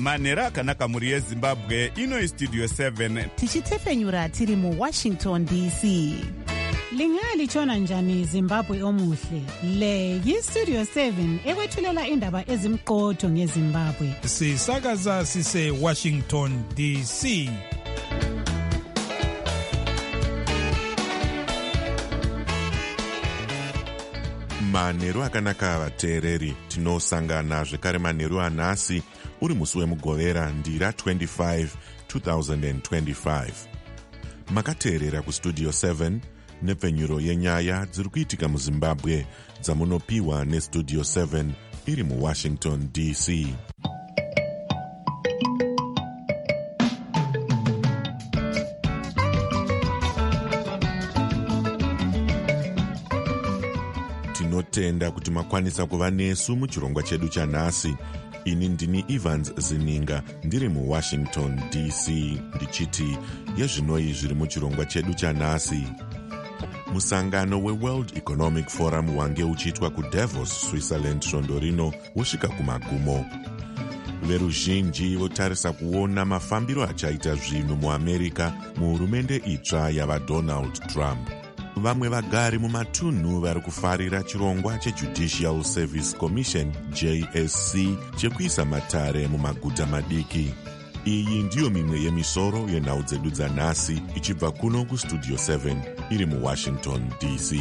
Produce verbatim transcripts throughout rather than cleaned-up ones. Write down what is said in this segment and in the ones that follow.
manhero akanaka mhuri yezimbabwe. Ino Studio seven tichitefenyura tiri muWashington D C. Lingalitshona njani Zimbabwe omuhle? Le yiStudio seven ekwethulela indaba ezimqotho ngeZimbabwe. Sisakaza sise Washington D C. Manheru akanaka vateereri, tinosangana zvekare manheru anhasi uri musi wemugovera ndira twenty-five twenty twenty-five. Makateerera kuStudio seven nepfenyuro yenyaya dziri kuitika muZimbabwe dzamunopiwa neStudio seven iri muWashington D C. Tinotenda kuti makwanisa kuva nesu muchirongwa chedu chanhasi. Ini ndini Evans Zininga ndiri muWashington D C ndichiti yezvinoi zviri muchirongwa chedu chanhasi. Musangano weWorld Economic Forum wange uchiitwa kuDavos, Switzerland svondo rino wosvika kumagumo. Veruzhinji votarisa kuona mafambiro achaita zvinhu muAmerica muhurumende itsva yavaDonald Trump. Vamwe vagari mumatunhu vari kufarira chirongwa cheJudicial Service Commission J S C chekuisa matare mumaguta madiki. Iyi ndiyo mimwe yemisoro yenhau dzedu dzanhasi ichibva kuno kuStudio seven iri muWashington D C.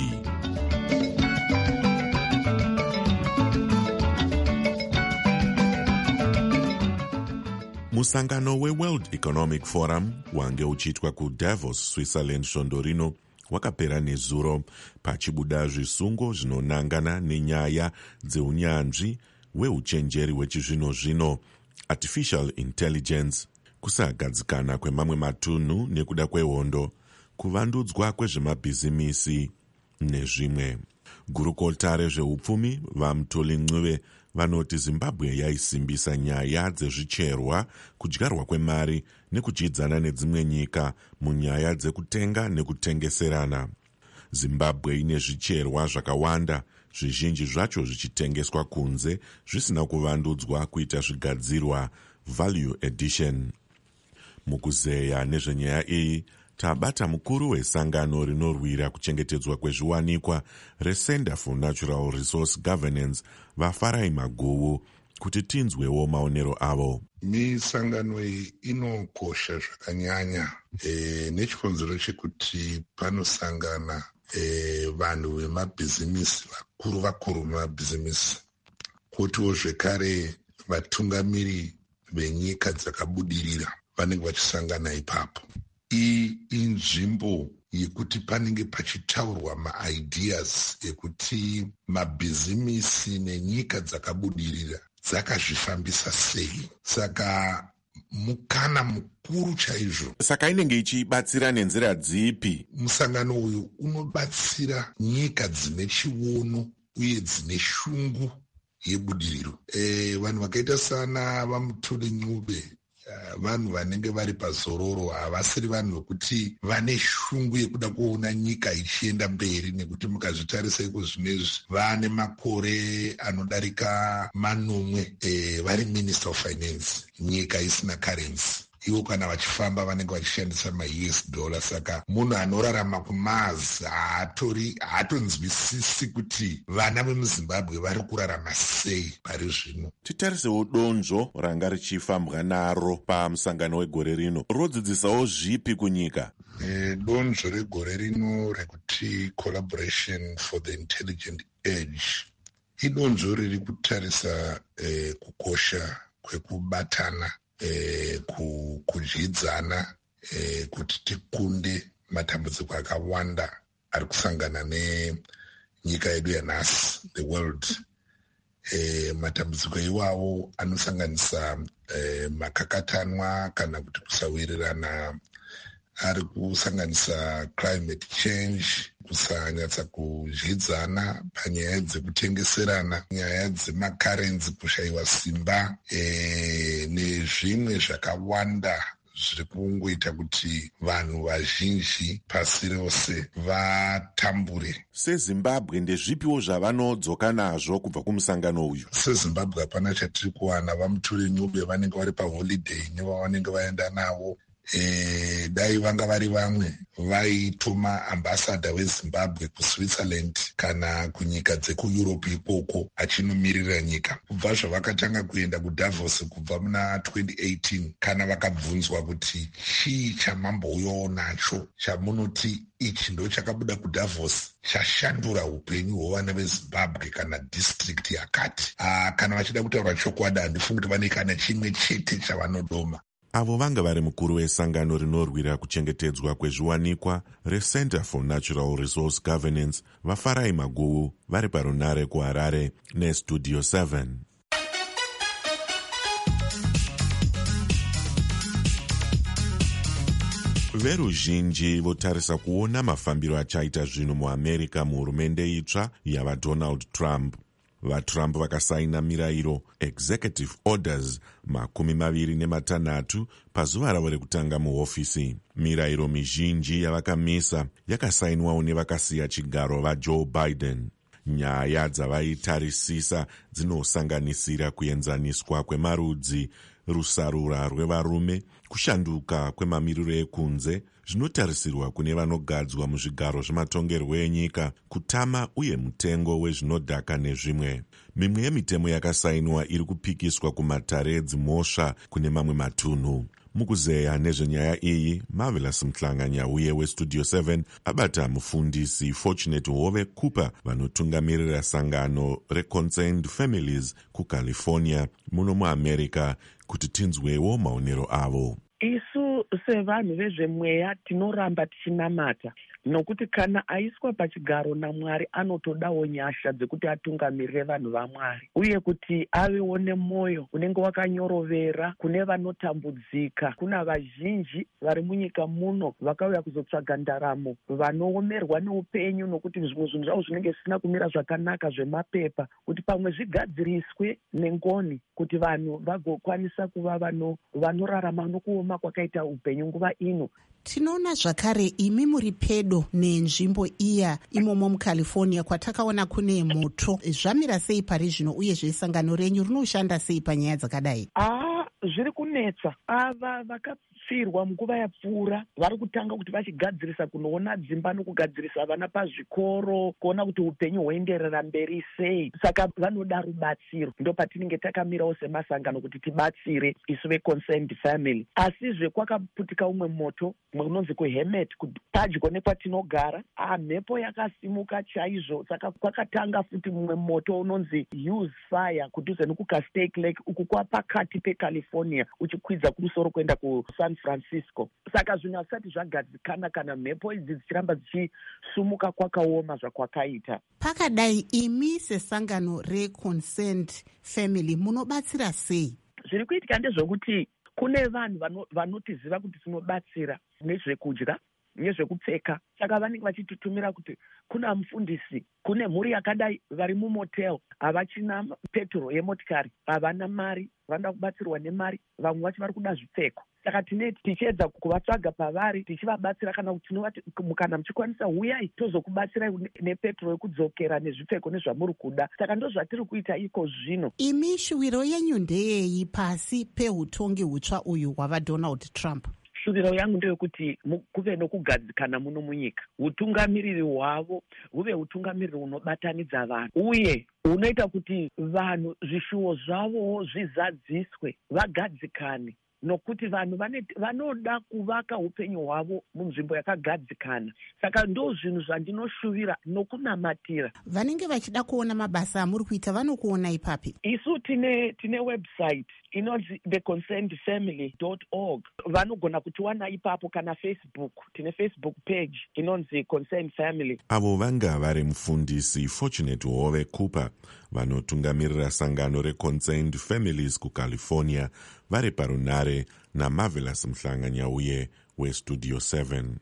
Musangano weWorld Economic Forum wange uchiitwa kuDavos, Switzerland svondo rino wakapera nezuro pachibuda zvisungo zvinonangana nenyaya dzeunyanzvi hweuchenjeri hwechizvino-zvino, artificial intelligence, kusagadzikana kwemamwe matunhu nekuda kwehondo, kuvandudzwa kwezvemabhizimisi nezvimwe. Gurukota rezveupfumi vaMutoli Ncube vanoti Zimbabwe yaisimbisa nyaya dzezvicherwa, kudyarwa kwemari nekudyidzana nedzimwe nyika munyaya dzekutenga nekutengeserana. Zimbabwe ine zvicherwa zvakawanda, zvizhinji zvacho zvichitengeswa kunze zvisina kuvandudzwa kuita zvigadzirwa value addition. Mukuzeya nezvenyaya iyi tabata mukuru wesangano rinorwira kuchengetedzwa kwezviwanikwa reCenter for Natural Resource Governance vaFarai Maguwu kuti tinzwewo maonero avo. Misangano iyi inokosha zvakanyanya e, nechikonzero chekuti panosangana e, vanhu vemabhizimisi vakuru vakuru vemabhizimisi, kutiwo zvekare vatungamiri venyika dzakabudirira vanenge vachisangana ipapo. Iyi inzvimbo yekuti panenge pachitaurwa maideas ekuti mabhizimisi nenyika dzakabudirira dzakazvifambisa sei. Saka mukana mukuru chaizvo. Saka inenge ichibatsira nenzira dzipi? Musangano uyu unobatsira nyika dzine chiono uye dzine shungu yebudiriro. E, vanhu vakaita sana vaMutoli Ncube, vanhu vanenge vari pazororo, havasiri vanhu vekuti vane shungu yekuda kuona nyika ichienda mberi, nekuti mukazvitarisa iko zvinezvi vane makore anodarika manomwe e, vari Minister of Finance, nyika isina currency. Ivo kana vachifamba vanenge vachishandisa ma-U S dollar. Saka munhu anorarama kuMars haatori haatonzwisisi kuti vana vemuZimbabwe vari kurarama sei pari zvino. Titarisewo donzvo ranga richifambwa naro pamusangano wegore rino. Rodzidzisawo zvipi kunyika? E, donzvo regore rino rekuti Collaboration for the Intelligent Age idonzvo riri kutarisa e, kukosha kwekubatana, E, kudyidzana e, kuti tikunde matambudziko akawanda ari kusangana nenyika yedu yanhasi, the world. E, matambudziko iwawo anosanganisa e, makakatanwa kana kuti kusawirirana, ari kusanganisa climate change, kusanyatsa kudyidzana panyaya dzekutengeserana, nyaya dzemakarenzi kushayiwa simba, e, nezvimwe zvakawanda zviri kungoita kuti vanhu vazhinji pasi rose vatambure. sezimbabwe ndezvipiwo zvavanodzoka nazvo kubva kumusangano uyu? sezimbabwe hapana chatiri kuwana. vamutore nyube vanenge vari paholiday nevavanenge vaenda navo. E, dai vanga vari vamwe vaituma ambassador wezimbabwe kuswitzerland kana kunyika dzekueurope ikoko achinomiririra nyika. kubva zvavakatanga kuenda kudavos kubva muna twenty eighteen, kana vakabvunzwa kuti chii chamambouyawo nacho chamunoti ichi ndo chakabuda kudavos chashandura upenyu hwevana vezimbabwe kana district yakati, Aa, kana vachida kutaura chokwadi handifungi kuti vane kana chimwe chete chavanodoma. Avo vanga vari mukuru wesangano rinorwira kuchengetedzwa kwezviwanikwa reCenter for Natural Resource Governance vaFarai Maguwu vari parunare kuHarare neStudio seven. Veruzhinji votarisa kuona mafambiro achaita zvinhu muAmerica muhurumende itsva yavaDonald Trump. VaTrump vakasaina mirayiro executive orders makumi maviri nematanhatu pazuva ravo rekutanga muhofisi. Mirayiro mizhinji yavakamisa yakasainwawo nevakasiya chigaro vaJoe Biden. Nyaya dzavaitarisisa dzinosanganisira kuenzaniswa kwemarudzi, rusarura rwevarume, kushanduka kwemamiriro ekunze, zvinotarisirwa kune vanogadzwa muzvigaro zvematongerwo enyika, kutama uye mutengo wezvinodhaka nezvimwe. Mimwe yemitemo yakasainwa iri kupikiswa kumatare edzimhosva kune mamwe matunhu. Mukuzeya nezvenyaya iyi, Marvelous Mhlanga-Nyauye weStudio seven abata mufundisi Fortunate Hove Cooper vanotungamirira sangano reConcerned Families kuCalifornia muno muAmerica kuti tinzwewo maonero avo. Isu sevanhu vezvemweya tinoramba tichinamata nokuti kana aiswa pachigaro naMwari anotodawo nyasha dzekuti atungamirire vanhu vaMwari, uye kuti avewo nemwoyo unenge wakanyorovera kune vanotambudzika. Kuna vazhinji vari munyika muno vakauya kuzotsvaga ndaramo, vanoomerwa neupenyu nokuti zvimwe zvinhu zvavo zvinenge zvisina kumira zvakanaka zvemapepa, kuti pamwe zvigadziriswe nengoni kuti vanhu vagokwanisa kuva vano vanorarama nokuoma kwakaita upenyu nguva ino. Tinoona zvakare imi muri pedo nenzvimbo iya imomo muCalifornia kwatakaona kune moto. Zvamira sei pari zvino uye zvesangano renyu rinoshanda sei panyaya dzakadai? Ah, zviri kunetsa. Ava vakapfirwa munguva yapfuura vari kutanga kuti vachigadzirisa kunoona dzimba nokugadzirisa vana pazvikoro, kuona kuti upenyu hwoenderera mberi sei. Saka vanoda rubatsiro. Ndo patinenge takamirawo semasangano kuti tibatsire isu veConcerned Family. Asi zvekwakaputika umwe moto unonzi kuHemet padyo nekwatinogara, ah, mhepo yakasimuka chaizvo. Saka kwakatanga futi mumwe moto unonzi Use Fire kudhuze nekuCastake Lake, uku kwapakati peCalifornia uchikwidza kumusoro kuenda kuSan Francisco. Saka zvinhu hazvisati zvagadzikana kana mhepo idzi dzichiramba dzichisumuka kwakaoma zvakwakaita. Pakadai imi sesangano reConcerned Family munobatsira sei? Zviri kuitika ndezvekuti kune vanhu vanotiziva kuti tinobatsira nezvekudya nezvekupfeka. Saka vanenge vachitutumira kuti kuna mufundisi, kune mhuri yakadai vari mumotel, havachina petro yemotikari, havana mari, vanoda kubatsirwa nemari, vamwe vacho vari kuda zvipfeko. Saka tine tichiedza kuvatsvaga pavari tichivabatsira, kana kuti tinovati kana muchikwanisa huyai tozokubatsirai nepetro yekudzokera nezvipfeko nezvamuri kuda. Saka ndo zvatiri kuita iko zvino. Imi shuviro yenyu ndeyei pasi peutongi hutsva uyu hwavaDonald Trump? Shuviro yangu ndeyekuti kuve nokugadzikana muno munyika. Utungamiriri hwavo huve utungamiriri unobatanidza vanhu, uye unoita kuti vanhu zvishuwo zvavo zvizadziswe, vagadzikane. Nokuti vanhu vanoda kuvaka upenyu hwavo munzvimbo yakagadzikana. Saka ndo zvinhu zvandinoshuvira nokunamatira. Vanenge vachida kuona mabasa amuri kuita vanokuona ipapi? Isu tine tine website inonzi the concerned family dot org. Vanogona kutiwana ipapo, kana Facebook. Tine Facebook page inonzi Concerned Family. Avo vanga vari mufundisi Fortunate Hove Cooper vanotungamirira sangano reConcerned Families kuCalifornia vari parunare naMarvelous Mhlanga-Nyauye weStudio seven.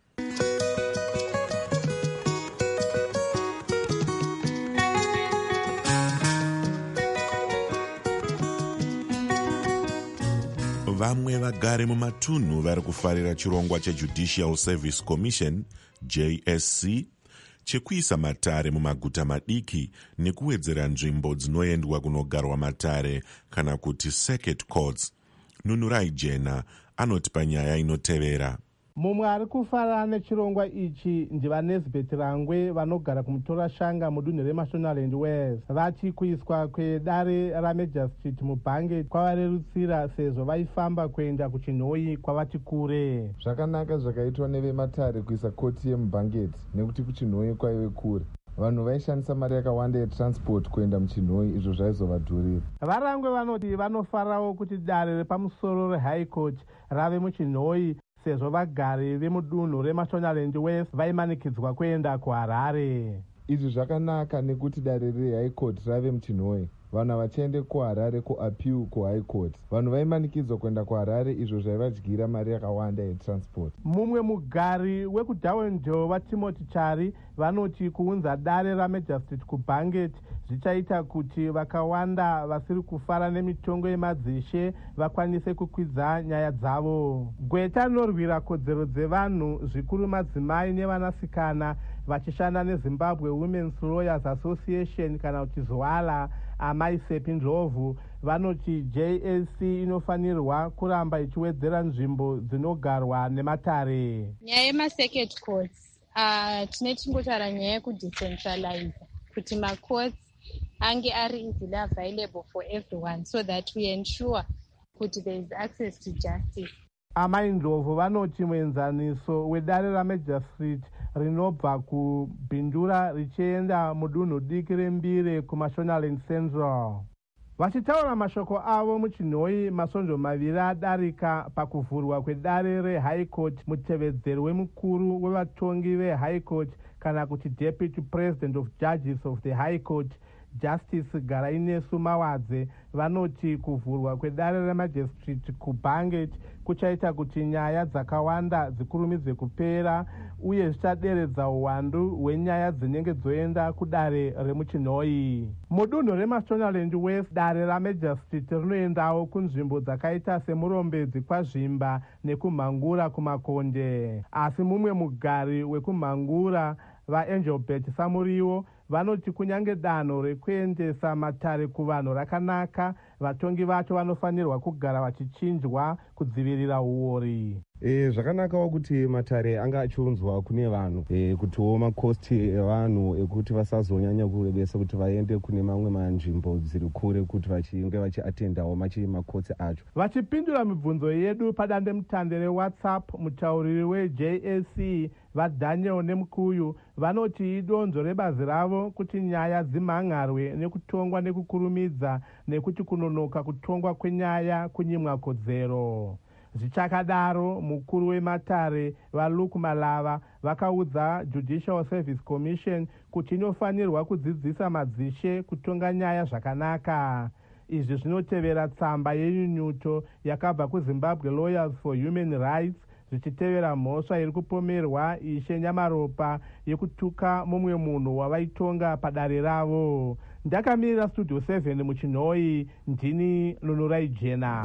vamwe vagari mumatunhu vari kufarira chirongwa chejudicial service commission J S C chekuisa matare mumaguta madiki nekuwedzera nzvimbo dzinoendwa kunogarwa matare kana kuti circuit courts. Nunurai Jena anoti panyaya inotevera. Mumwe ari kufarana nechirongwa ichi ndivaNesbeth Rangwe vanogara kumutora shanga mudunhu reMashonaland West. Vati kuiswa kwedare raMajor Street mubhange kwavarerutsira sezvo vaifamba kuenda kuchinhoi kwavati kure. Zvakanaka zvakaitwa nevematare kuisa koti yemubhangeti nekuti kuchinhoi kwaive kure. Vanhu vaishandisa mari yakawanda yetransport kuenda muchinhoi, izvo zvaizovadhurira. Varangwe vanoti vanofarawo kuti dare repamusoro reHigh Court rave muchinhoi sezvo vagari vemudunhu reMashonaland West vaimanikidzwa kuenda kuHarare. Izvi zvakanaka nekuti dare reHigh Court rave muchinhoi. Vanhu vachiende kuHarare kuappeal kuHigh Court. Vanhu vaimanikidzwa kuenda kuHarare, izvo zvaivadyira mari yakawanda yetransport. Mumwe mugari wekuDarwendale vaTimothy Chari vanoti kuunza dare raMajor Street kuBhanget zvichaita kuti vakawanda vasiri kufara nemitongo yemadzishe vakwanise kukwidza nyaya dzavo. Gweta rinorwira kodzero dzevanhu zvikuru madzimai nevanasikana vachishanda neZimbabwe Women's Lawyers Association kana kuti ZWALA Amai Sepi Ndlovu vanoti J S C inofanirwa kuramba ichiwedzera nzvimbo dzinogarwa nematare. Nyaya yema-circuit courts uh, tine tingotaura nyaya yekudecentralize kuti ma-courts ange ari easily available for everyone so that we ensure kuti there is access to justice. Amai Ndlovu vanoti muenzaniso wedare raMajor Street rinobva kubhindura richienda mudunhu diki rembire kuMashonaland Central. Vachitaura mashoko avo muchinhoi masonzo maviri adarika pakuvhurwa kwedare reHigh Court, mutevedzeri wemukuru wevatongi veHigh Court kana kuti Deputy President of Judges of the High Court Justice Garainesu Mawadze vanoti kuvhurwa kwedare reMajor Street kuBhanget kuchaita kuti nyaya dzakawanda dzikurumidze kupera uye zvichaderedza uwandu hwenyaya dzinenge dzoenda kudare remuchinhoi. Mudunhu reMashonaland West dare raMajor Street rinoendawo kunzvimbo dzakaita semurombedzi kwaZvimba nekumhangura kumakonde. Asi mumwe mugari wekumhangura vaAngelbert Samuriwo vanoti kunyange danho rekuendesa matare kuvanhu rakanaka, vatongi vacho vanofanirwa kugara vachichinjwa kudzivirira uori. E, zvakanakawo kuti matare anga achiunzwa kune vanhu e, kutiwo makosti evanhu ekuti vasazonyanya kurebesa kuti vaende kune mamwe manzvimbo dziri kure kuti vachinge vachiatendawo machi makotsi acho. Vachipindura mibvunzo yedu padande mutande reWhatsApp, mutauriri weJ S C vaDaniel Nemukuyu vanoti idonzo rebazi ravo kuti nyaya dzimhangarwe nekutongwa nekukurumidza nekuti kunonoka kutongwa kwenyaya kunyimwa kodzero. Zvichakadaro mukuru wematare vaLuke Malava vakaudza Judicial Service Commission kuti inofanirwa kudzidzisa madzishe kutonga nyaya zvakanaka. Izvi zvinotevera tsamba yenyunyuto yakabva kuZimbabwe Lawyers for Human Rights zvichitevera mhosva iri kupomerwa Ishe Nyamaropa yekutuka mumwe munhu wavaitonga padare ravo. Ndakamirira Studio seven muchinhoi, ndini Nunurai Jena.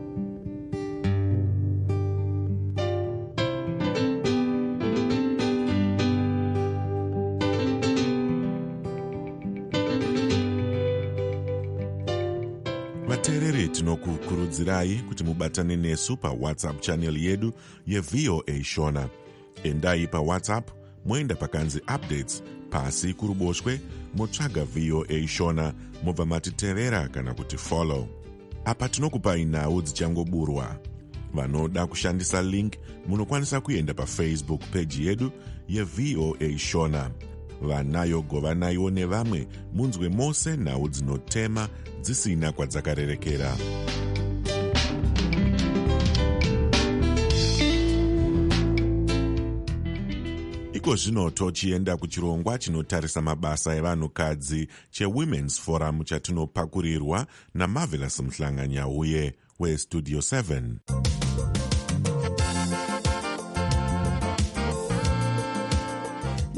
Vateereri tinokukurudzirai kuti mubatane nesu paWhatsApp channel yedu yeV O A Shona. Endai paWhatsApp moenda pakanzi updates, pasi kuruboshwe motsvaga V O A Shona mobva matitevera kana kuti follow. Apa tinokupai nhau dzichangoburwa. Vanoda kushandisa link munokwanisa kuenda paFacebook page yedu yeV O A Shona. Vanayo govanaiwo nevamwe munzwe mose nhau dzinotema dzisina kwadzakarerekera. Iko zvino tochienda kuchirongwa chinotarisa mabasa evanhukadzi cheWomen's Forum chatinopakurirwa naMarvelous Mhlanganyauye weStudio seven.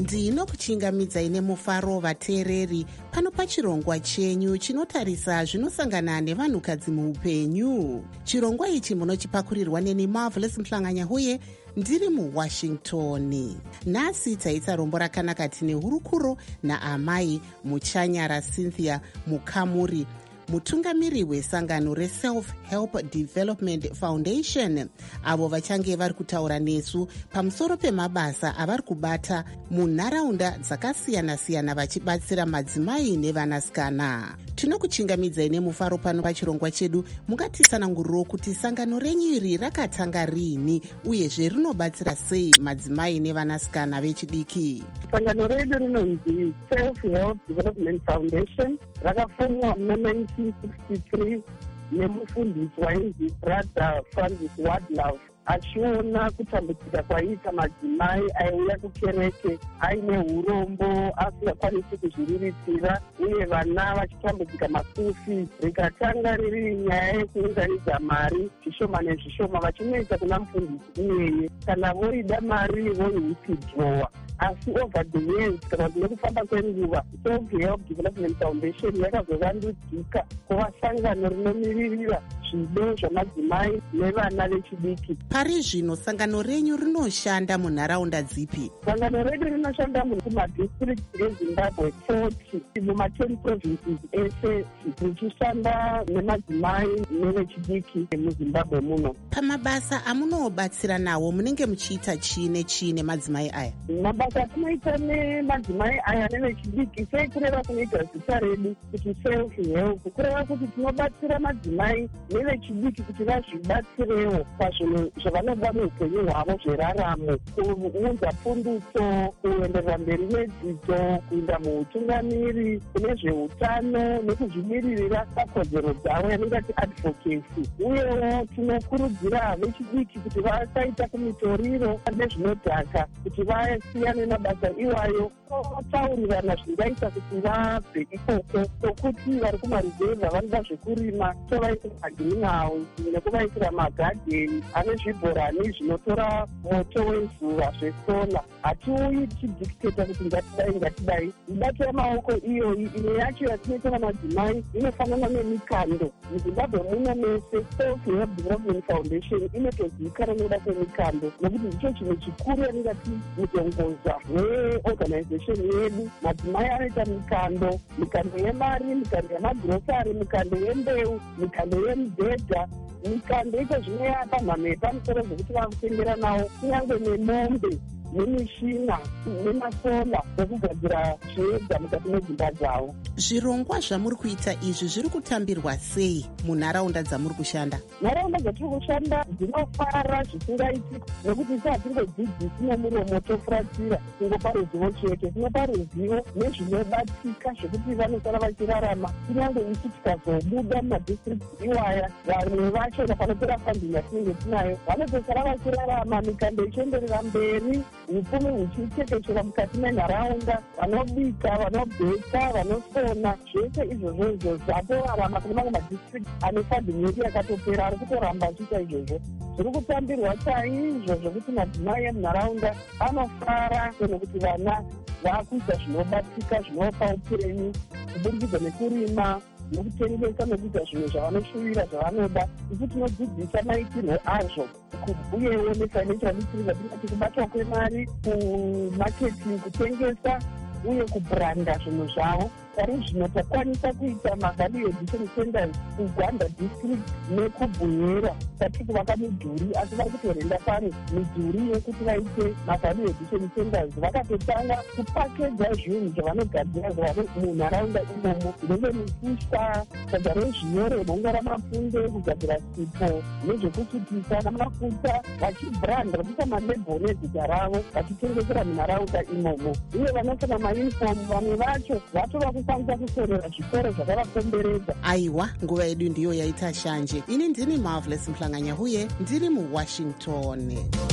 ndinokuchingamidzai nemufaro vateereri pano pachirongwa chenyu chinotarisa zvinosangana nevanhukadzi muupenyu. Chirongwa ichi munochipakurirwa neni Marvelous Mhlanganyahuye ndiri muWashington. Nhasi taita rombo rakanaka tine hurukuro naamai Muchanyara Cynthia Mukamuri, mutungamiri wesangano reSelf Help Development Foundation, avo vachange vari kutaura nesu pamusoro pemabasa avari kubata munharaunda dzakasiyana-siyana vachibatsira madzimai nevanasikana. Tinokuchingamidzai nemufaro pano pachirongwa chedu. Mungatisananguriro kuti sangano renyu iri rakatanga rini uyezve rinobatsira sei madzimai nevanasikana vechidiki? Sangano redu rinonzi Self Help Development Foundation, rakafumwa muna nineteen sixty-three nemufundisi wainzi Brother Francis Wardlove, achiona kutambudzika kwaita madzimai aiuya kukereke aine urombo asingakwanisi kuzviriritira uye vana vachitambudzika masufi. Rikatanga riri nyaya yekuunganidza mari zvishoma nezvishoma vachinoita kuna mufundisi iyeye, kana voida mari voiwithdrowa. Asi over the years kana nekufamba kwenguva Self Help Development Foundation yakazovandudzika kuva sangano rinomiririra zvido zvamadzimai nevana vechidiki. Pari zvino sangano renyu rinoshanda munharaunda dzipi? Sangano redu rinoshanda mumadistrict eZimbabwe forty muma-ten provinces ese, richishanda nemadzimai nevechidiki muZimbabwe muno. Pamabasa amunobatsira nawo munenge muchiita chii nechii nemadzimai aya? Mabasa atinoita nemadzimai aya nevechidiki sekureva kunoita zita redu kuti Self Help, kureva kuti tinobatsira madzimai nevechidiki kuti vazvibatsirewo pazvinhu zvavanoda muupenyu hwavo zveraramo, kuunza pundutso, kuenderera mberi nedzidzo, kuinda muutungamiri, kune zveutano nekuzvimiririra pakodzero dzavo yanongati advocacy. Uyewo tinokurudzira vechidiki kuti vasaita kumitoriro nezvinodhaka, kuti vasiyane mabasa iwayo, taurirana zvingaita kuti vabve ikoko, sokuti vari kumaruzevha vanoda zvekurima tovaitira magreenhouse nekuvaitira magadheni ane zvibhorani zvinotora moto wezuva zvesola. Hatiuyi tichidhikiteta kuti ngatidai ngatidai. Mibato yamaoko iyoyi imwe yacho yatinoita namadzimai inofanana nemikando. MuZimbabwe muno mese Self Help Development Foundation inotozivikanwa nekuda kwemikando, nekuti ndicho chinhu chikuru yaningati mutongoza weorganization yedu. Madzimai anoita mikando, mikando yemari, mikando yemagrosari, mikando yembeu, mikando yemubhedha, mikando ito zvinoyapa mhamwe yepamusoro zvekuti vakutengera nawo kunyange nemombe nemishina nemasola ekugadzira zveedza mukati medzimba dzavo. Zvirongwa zvamuri kuita izvi zviri kutambirwa sei munharaunda dzamuri kushanda? Nharaunda dzatiri kushanda dzinofara zvisingaiti, nekuti sehatingodzidzisi nemuromo tofuratira kungopa ruzivo chete. Tinopa ruzivo nezvinobatika zvekuti vanosara vachirarama, kunyange isu tikazobuda mumadistrict iwaya, vamwe vacho panopera funding yatinenge tinayo vanotosara vachirarama, mikando ichienderera mberi, upfumi huchitekeshera mukati menharaunda, vanobika, vanobheka, vanosona, zvese izvozvo izvozvo atorarama kune mamwe madistrict ane funding yedu yakatopera ari kutoramba achiita izvozvo. Zviri kutambirwa chaizvo zvokuti madzimai emunharaunda anofara nekuti vana vakuita zvinobatika zvinopa upenyu kuburikidza nekurima nekutengesa nekuita zvinhu zvavanoshuvira zvavanoda. Isu tinodzidzisa maitirwo azvo, uyewo nefinancial literacy tingati kubatwa kwemari, kumarketing, kutengesa uye kubranda zvinhu zvavo. Pari zvino takwanisa kuita mavalue addition centers kuGwanda district nekubhunyera. Tatiri kuvaka midhuri asi vari kutorenda pano midhuri yekuti vaite mavalue addition centers. Vakatotanga kupakedza zvinhu zvavanogadzira zvavano munharaunda imomo, zvinenge mipfushwa, kugadzira zvinyore, bonga ramafunde, kugadzira sipo nezvekusutisa namafuta, vachibranda vachiita malebho nezita ravo vachitengesera munharaunda imomo. Uye vanosona mauniform vamwe vacho vatova kukwanisa kusonera zvikoro zvakavakomberedza. Aiwa, nguva yedu ndiyo yaita shanje. Ini ndini Marvelous Mhlanganyahuye, ndiri muWashington.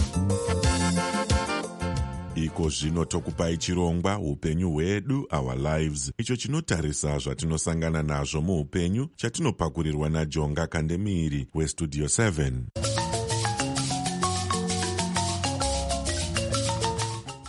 Iko zvino tokupai chirongwa upenyu hwedu, our lives, icho chinotarisa zvatinosangana nazvo muupenyu, chatinopakurirwa naJonga Kandemiri weStudio seven.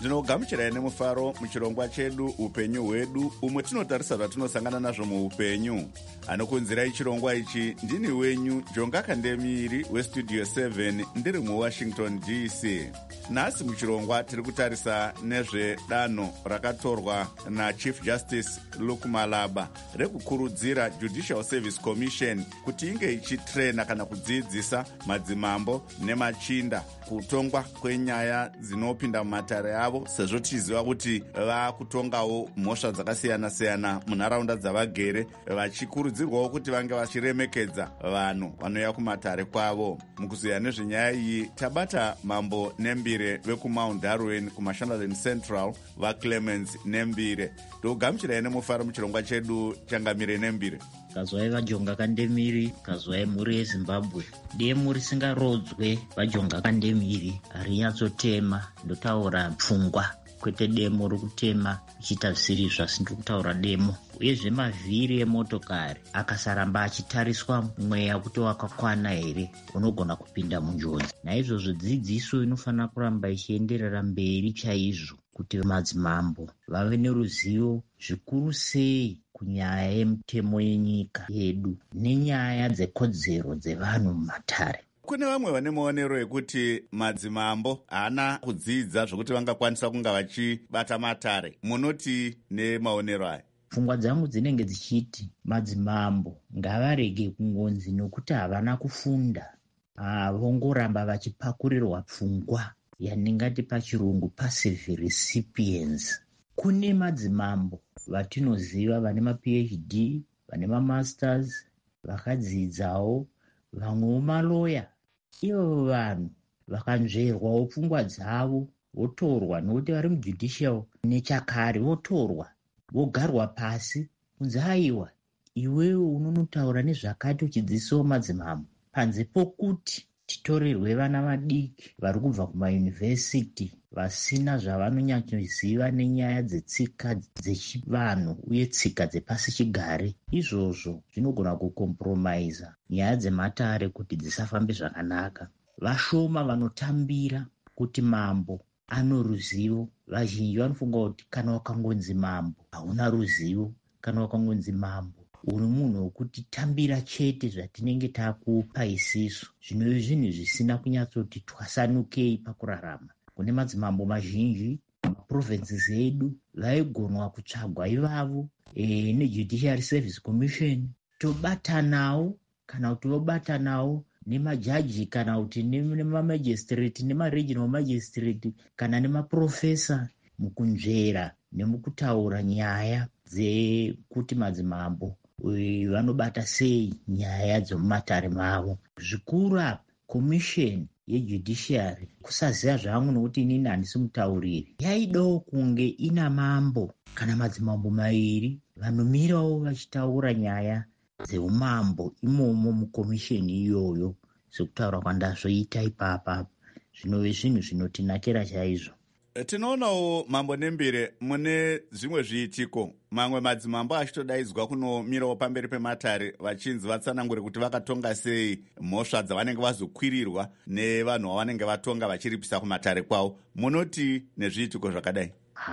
Ndinogamuchirai nemufaro muchirongwa chedu upenyu hwedu, umwe tinotarisa zvatinosangana nazvo muupenyu. Anokunzirai chirongwa ichi ndini wenyu Jonga Kandemiri westudio seven ndiri muWashington D C. Nhasi muchirongwa tiri kutarisa nezvedanho rakatorwa naChief Justice Luke Malaba rekukurudzira Judicial Service Commission kuti inge ichitrena kana kudzidzisa madzimambo nemachinda kutongwa kwenyaya dzinopinda mumatare avo, sezvo tichiziva kuti vakutongawo mhosva dzakasiyana-siyana munharaunda dzavagere, vachikurudzirwawo kuti vange vachiremekedza vanhu vanouya kumatare kwavo. Mukuziya nezvenyaya iyi tabata Mambo Nembire vekumount Darwin kumashonaland Central, vaClemens Nembire. Ndogamuchirai nemufaro muchirongwa chedu Changamire Nembire. Kazwai vaJonga Kandemiri, kazwai mhuri yeZimbabwe. Demo risingarodzwe vaJonga Kandemiri rinyatsotema, ndotaura pfungwa kwete demo rokutema ichiita zvisiri zvasi ndokutaura demo. Uyezve mavhiri emotokari akasaramba achitariswa mweya kuti wakakwana here, unogona kupinda munjodzi. Naizvozvo dzidziso inofanira kuramba ichienderera mberi chaizvo kuti madzimambo vave neruzivo zvikuru sei kunyaya yemutemo yenyika yedu nenyaya dzekodzero dzevanhu mumatare. Kune vamwe vane maonero ekuti madzimambo haana kudzidza zvokuti vangakwanisa kunga vachibata matare. Munoti nemaonero aya? Pfungwa dzangu dzinenge dzichiti madzimambo ngavarege kungonzi nokuti havana kufunda, vongoramba vachipakurirwa pfungwa yaningati pachirungu passive recipients. Kune madzimambo vatinoziva vane maPhD, vane mamasters, vakadzidzawo, vamwewo maloya. Ivo vanhu vakanzverwawo pfungwa dzavo votorwa, nokuti vari mujudicial nechakare votorwa vogarwa pasi kunzi aiwa iwewe unonotaura nezvakati uchidzidzisawo madzimambo, panze pokuti titorerwe vana vadiki vari kubva kumayunivhesiti vasina zvavanonyatsoziva nenyaya dzetsika dzechivanhu uye tsika dzepasi chigare. Izvozvo zvinogona kukompromisa nyaya dzematare kuti dzisafambe zvakanaka. Vashoma vanotambira kuti mambo ano ruzivo. Vazhinji vanofunga kuti kana wakangonzi mambo hauna ruzivo, kana wakangonzi mambo uri munhu wekuti tambira chete zvatinenge takupa isisu. Zvinova zvinhu zvisina kunyatsoti twasanukei pakurarama. Kune madzimambo mazhinji maprovinces edu vaigonwa kutsvagwa ivavo e, neJudicial Service Commission tobatanawo, kana kuti vobatanawo nemajaji, kana kuti nemamagistrate nemaregional magistrate, kana nemaprofesa mukunzvera nemukutaura nyaya dzekuti madzimambo vanobata sei nyaya dzomumatare mavo. Zvikuru apa commission yejudiciary kusaziva zvangu nokuti inini handisi mutauriri, yaidawo kunge ina mambo kana madzimambo mairi vanomirawo vachitaura nyaya dzeumambo imomo mukomisheni iyoyo, sekutaura kwandazvoita ipapa. Zvinove zvinhu zvinotinakira chaizvo. Tinoonawo Mambo Nembire mune zvimwe zviitiko, mamwe madzimambo achitodaidzwa kunomirawo pamberi pematare vachinzi vatsanangure kuti vakatonga sei mhosva dzavanenge vazokwirirwa nevanhu vavanenge vatonga vachiripisa kumatare kwavo. Munoti nezviitiko zvakadai?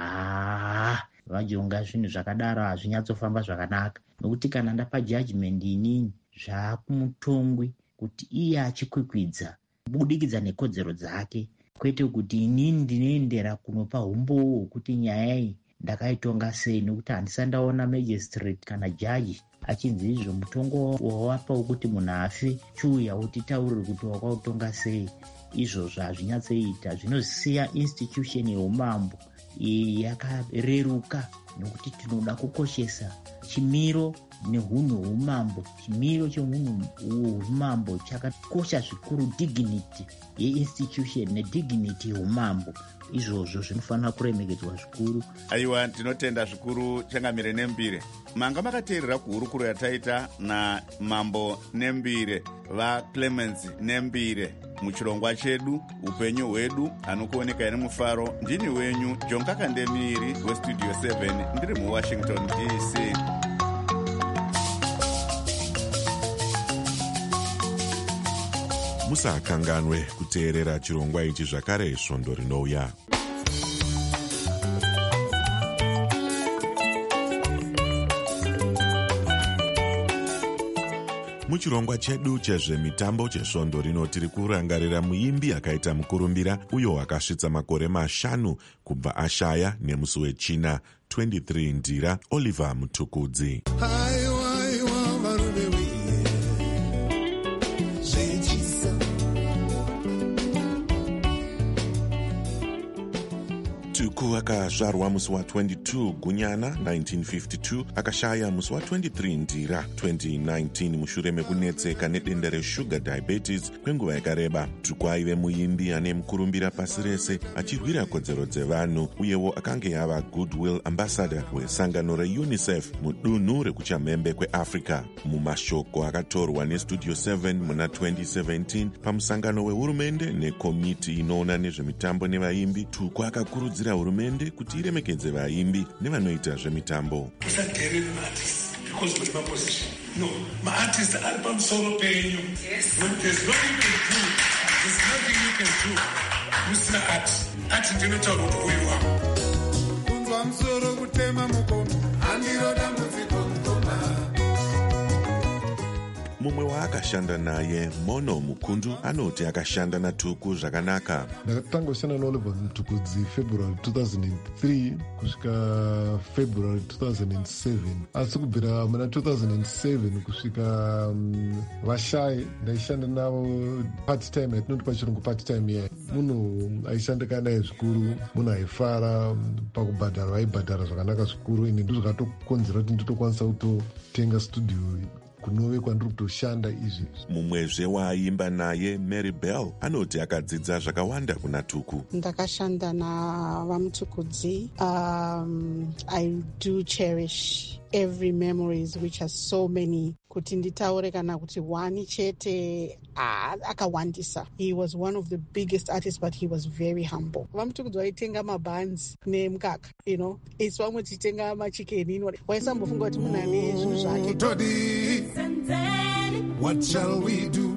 Ah, vaJonga zvinhu zvakadaro hazvinyatsofamba zvakanaka, nokuti kana ndapa judgment inini zvaakumutongwi kuti iye achikwikwidza kubudikidza nekodzero dzake, kwete kuti inini ndinoendera kunopa umbowo hwekuti nyaya iyi ndakaitonga sei, nokuti handisandaona magistrate kana jaji achinzi izvo mutongo wawapa wekuti munhu afe chiuya utitaurire kuti wakautonga sei. Izvozvo hazvinyatsoita, zvinosiya institution yeumambo yakareruka, nokuti tinoda kukoshesa chimiro nehunhu hweumambo. Chimiro chemunhu hweumambo chakakosha zvikuru, dignity yeinstitution nedignity yeumambo. Izvozvo zvinofanira kuremekedzwa zvikuru. Aiwa, tinotenda zvikuru Changamire Nembire. Manga makateerera kuhurukuro yataita naMambo Nembire vaClemens Nembire muchirongwa chedu upenyu hwedu. Anokuoneka ine mufaro ndini wenyu Jonga Kandemiri westudio seven ndiri muWashington D C. Musakanganwe kuteerera chirongwa ichi zvakare svondo rinouya. Muchirongwa chedu chezvemitambo chesvondo rino tiri kurangarira muimbi akaita mukurumbira uyo akasvitsa makore mashanu kubva ashaya nemusi wechina twenty-three ndira, Oliver Mutukudzi. Tuku akazvarwa musi wa twenty-two gunyana nineteen fifty-two, akashaya musi wa twenty-three ndira twenty nineteen mushure mekunetseka nedenda reshuga diabetes kwenguva yakareba. Tuku aive muimbi ane mukurumbira pasi rese achirwira kodzero dzevanhu uyewo akange ava goodwill ambassador wesangano reunicef mudunhu rekuchamhembe kweafrica. Mumashoko akatorwa nestudio seven muna twenty seventeen pamusangano wehurumende nekomiti inoona nezvemitambo nevaimbi, Tuku akakurudzira hurumende kuti iremekedze vaimbi nevanoita zvemitambo. Usaderere maartists because of my position. No, my artists are pamusoro penyu. Yes. No, there's nothing you can do. There's nothing you can do. Musina art. Art ndinotaura kuti uyu wako. Kunzwa musoro kutema mukomo. Andiroda muziko mukoma. Mumwe waakashanda naye Mono Mukundu anoti akashanda naTuku zvakanaka. Ndakatanga kushanda naOliver Mutukudzi February two thousand three kusvika February two thousand seven. Asi kubvira muna two thousand seven kusvika um, Vashai ndaishanda navo part time, yatinoti pachirungu part time yeah. Munhu aishandika naye zvikuru, munhu aifara pakubhadhara, vaibhadhara zvakanaka zvikuru. Ini ndizvo zvakatokonzera kuti nditokwanisa kutotenga studio kunove kwandiri kutoshanda izvi. Mumwezve waaimba naye Mary Bell anoti akadzidza zvakawanda kuna Tuku. Ndakashanda navaMutukudzi. Um, I do cherish every memories which has so many. Kuti nditaure kana kuti wani chete akawandisa. He was one of the biggest artists, but he was very humble. Vamutukudzi vaitenga mabands nemukaka, you know. It's vamwe tichitenga machicken. Waisambofunga kuti munhu ane zvinhu zvake. What shall we do?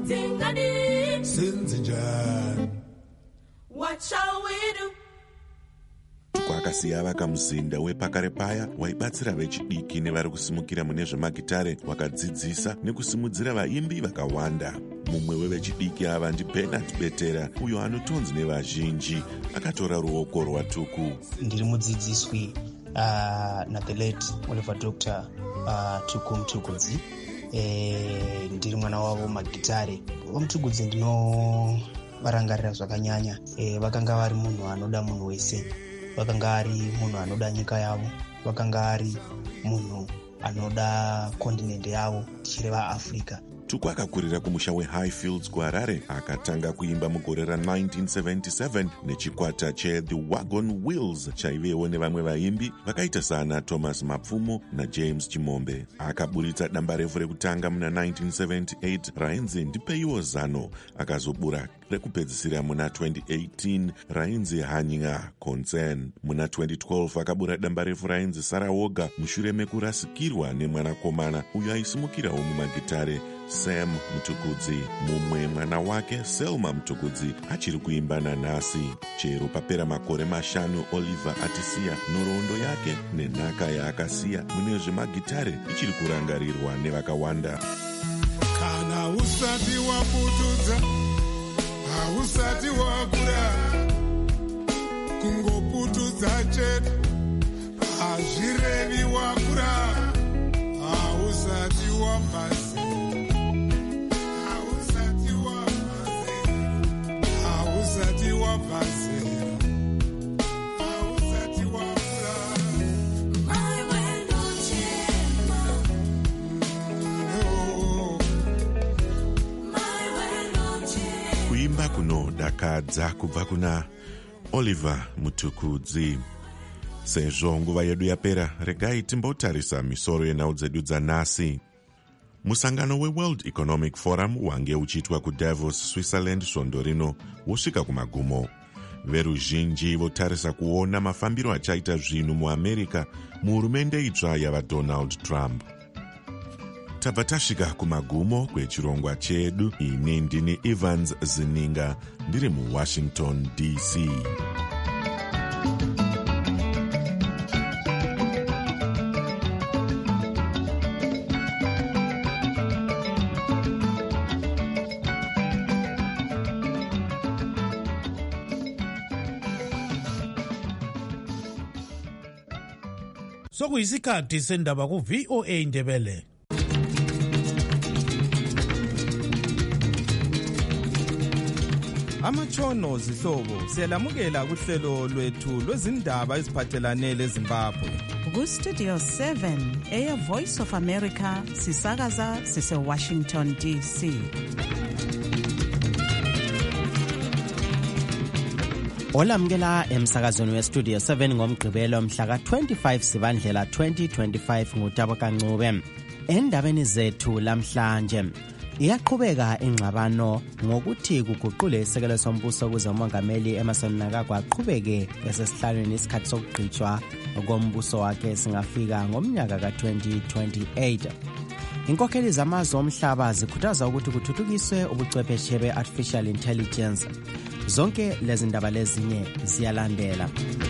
Sinzinjani. What shall we do? Kwakasiya vakamuzinda wepakare paya waibatsira vechidiki nevari kusimukira mune zvemagitare, wakadzidzisa nekusimudzira vaimbi vakawanda. Mumwe wevechidiki ava ndiBernard Betera, uyo anotonzi nevazhinji, akatora ruoko rwaTuku. Ndiri mudzidziswi uh, na the late Oliver Doctor uh, Tuku Mutukudzi. E, ndiri mwana wavo magitare. VaMutukudzi ndino varangarira zvakanyanya. E, vakanga vari munhu anoda munhu wese. Vakanga ari munhu anoda nyika yavo. Vakanga ari munhu anoda kontinende yavo, tichireva Africa. Tuku akakurira kumusha weHighfields kuHarare, akatanga kuimba mugore ra19 seventy-seven nechikwata cheThe Wagon Wheels chaivewo nevamwe vaimbi vakaita sana Thomas Mapfumo naJames Chimombe. Akaburitsa damba refu rekutanga muna nineteen seventy-eight rainzi Ndipeiwo Zano, akazobura rekupedzisira muna twenty eighteen rainzi Hanyinga Concern. Muna twenty twelve akabura damba refu rainzi Sarawoga mushure mekurasikirwa nemwanakomana uyo aisimukirawo mumagitare Sam Mutukudzi. Mumwe mwana wake Selma Mutukudzi achiri kuimba nanhasi. Chero papera makore mashanu Oliver atisiya, nhoroondo yake nenhaka yaakasiya mune zvemagitare ichiri kurangarirwa nevakawanda. Kana usati waputudza, hausati wakura, kungoputudza chete, hazvirevi wakura, hausati wabvazi. Kuimba kunodakadza kubva kuna Oliver Mutukudzi. Sezvo nguva yedu yapera, regai timbotarisa misoro yenhau dzedu dzanhasi. Musangano weWorld Economic Forum wange uchiitwa kuDavos, Switzerland svondo rino wosvika kumagumo. Veruzhinji votarisa kuona mafambiro achaita zvinhu muAmerica muhurumende itsva yavaDonald Trump. Tabva tasvika kumagumo kwechirongwa chedu. Ini ndini Evans Zininga, ndiri muWashington D C. sokuyisikhathi sendaba ku-V O A Ndebele. Amatshono zihlobo siyalamukela kuhlelo lwethu lwezindaba eziphathelane leZimbabwe. Ku-Studio seven, Air Voice of America, sisakaza sise-Washington D C. Olamukela emsakazweni we-Studio seven ngomgqibelo mhla ka-twenty-five Sibandlela twenty twenty-five nguTabo Kancube. Endabeni zethu lamhlanje iyaqhubeka ingxabano ngokuthi kuguqule isekelo sombuso ukuze umongameli Emmerson Mnangagwa aqhubeke esesihlalweni isikhathi sokugqitshwa kombuso wakhe singafika ngomnyaka ka-twenty twenty-eight. Inkokheli zamazwe omhlaba zikhuthaza ukuthi kuthuthukiswe ubuchwepheshe be-artificial intelligence. Zonke lezi ndaba lezinye ziyalandela.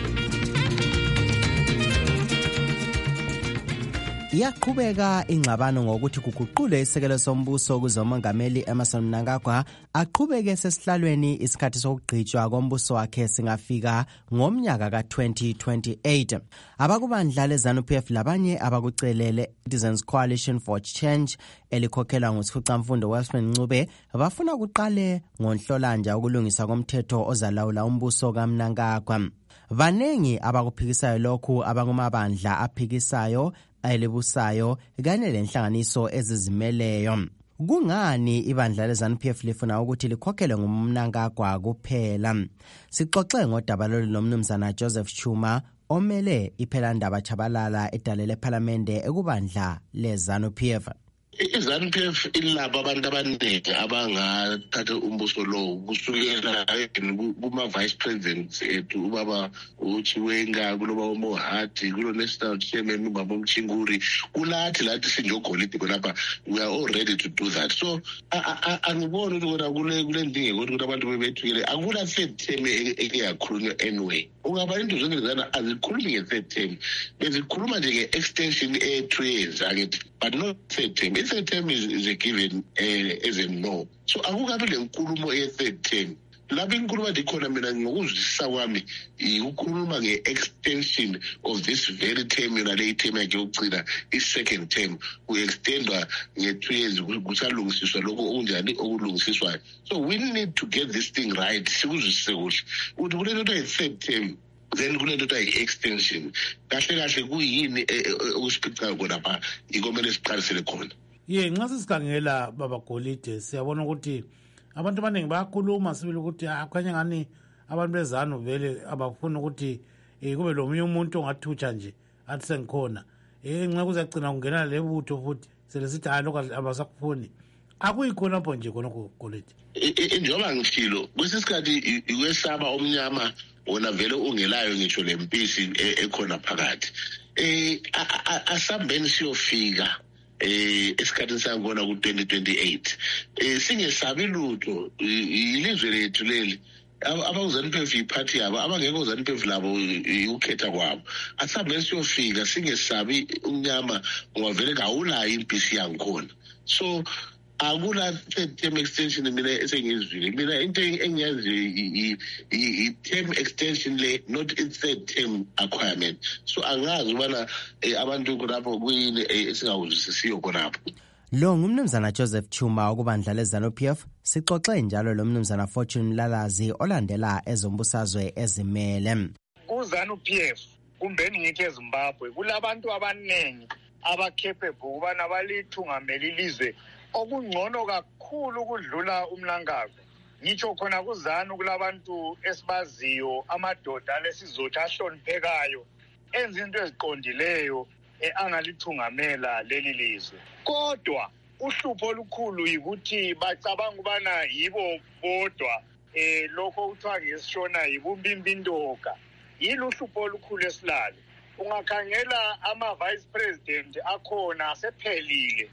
Iyaqhubeka ingxabano ngokuthi kuguqule isekelo sombuso ukuze umongameli Emmerson Mnangagwa aqhubeke esesihlalweni isikhathi sokugqitshwa kombuso wakhe singafika ngomnyaka ka-twenty twenty-eight. Abakubandla leZANU-P F labanye abakucelele Citizens Coalition for Change elikhokhelwa nguSifucamfundo Wilson Ncube bafuna kuqale ngonhlolanja ukulungisa komthetho ozalawula umbuso kaMnangagwa. Vanengi abakuphikisayo lokhu abangumabandla aphikisayo elibusayo kanye lenhlanganiso ezizimeleyo. Kungani ibandla leZANU-P F lifuna ukuthi likhokhele nguMnangagwa kuphela? Sixoxe ngodaba lolu lomnumzana Joseph Chuma omele iphelandaba Chabalala edale lephalamende ekubandla leZANU-P F. iZANU-P F ilapha abantu abaningi abangathatha umbuso lo kusukela kuma-vice presidents ethu ubaba uChiwenga, kuloba uMohati, kulo-national chairman ubaba uMchinguri, kulathi lathi sinjogolide khonapha. We are all ready to do that. So angiboni ukuthi kona kule ndingeko ukuthi abantu bebethukile akula third term eke yakhulunywa anyway. Ungaba into zonke zana azikhulumi nge-third term, bezikhuluma nje nge-extension e-two years akithi, but not third term. I-third term is, is a given uh, as a no. So akukabi le nkulumo ye-third term. Lapho inkulumo ndikhona mina ngokuzwisisa kwami ukukhuluma nge-extension of this very term yona le term yakhe yokugcina i-second term ku-extendwa nge-two years kusalungisiswa lokho okunjani okulungisiswayo. So we need to get this thing right, sikuzwisise kuhle ukuthi kule nto yi-third term then kule nto yi-extension kahle kahle kuyini okusiphicayo khona pha ikomele siqalisele khona. Ye nxa sisikhangela baba Golide siyabona ukuthi abantu abaningi bayakhuluma sibili ukuthi akhanye ngani abantu beZANU vele abafuna ukuthi kube lomunye umuntu ongathutsha nje athi sengikhona nxa kuzagcina kungena lebutho futhi selesithi hayi lokho abasakufuni. Akuyikhona pho nje khona Golide. Njengoba ngishilo kwesisikhathi ikwesaba omnyama wona vele ungelayo ngisho lempisi ekhona phakathi. Eh asambeni siyofika eh esikhathini sangona ku twenty twenty-eight eh singesabi lutho ilizwe lethu leli abawuZANU-P F iphathi yabo abangeke uZANU-P F labo ukhetha kwabo asambeni siyofika singesabi umnyama ngoba vele kawulayo impisi yangikhona. So akula third term extension mina esengizwile mina into engiyazi i-term extension le not i-third term acquirement. So angazi ubana abantu khonapho kuyini esingawuzwisisiyo khonapho. Lo ngumnumzana Joseph Chuma okubandla leZANU-P F. Sixoxe njalo lo mnumzana Fortune Mlalazi olandela ezombusazwe ezimele. UZANU-P F kumbeni ngithi eZimbabwe kulabantu abaningi abakepable ubana balithungamela ilizwe okungcono kakhulu ukudlula uMnangagwa. Ngitsho khona kuZANU kulabantu esibaziyo amadoda lesizotha ahloniphekayo enza into eziqondileyo angalithungamela leli lizwe. Kodwa uhlupho olukhulu yikuthi bacabanga ubana yibo bodwa eh lokho kuthiwa ngesishona yibumbimbindoka. Yilo uhlupho olukhulu esilalo. Ungakhangela ama-vice president akhona asephelile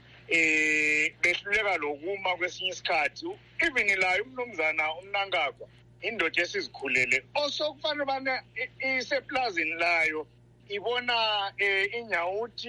eh behluleka lokuma kwesinye isikhathi even layo umnumzana uMnangagwa indoda esizikhulele osokufanele bana iseplazini layo ibona inyawuthi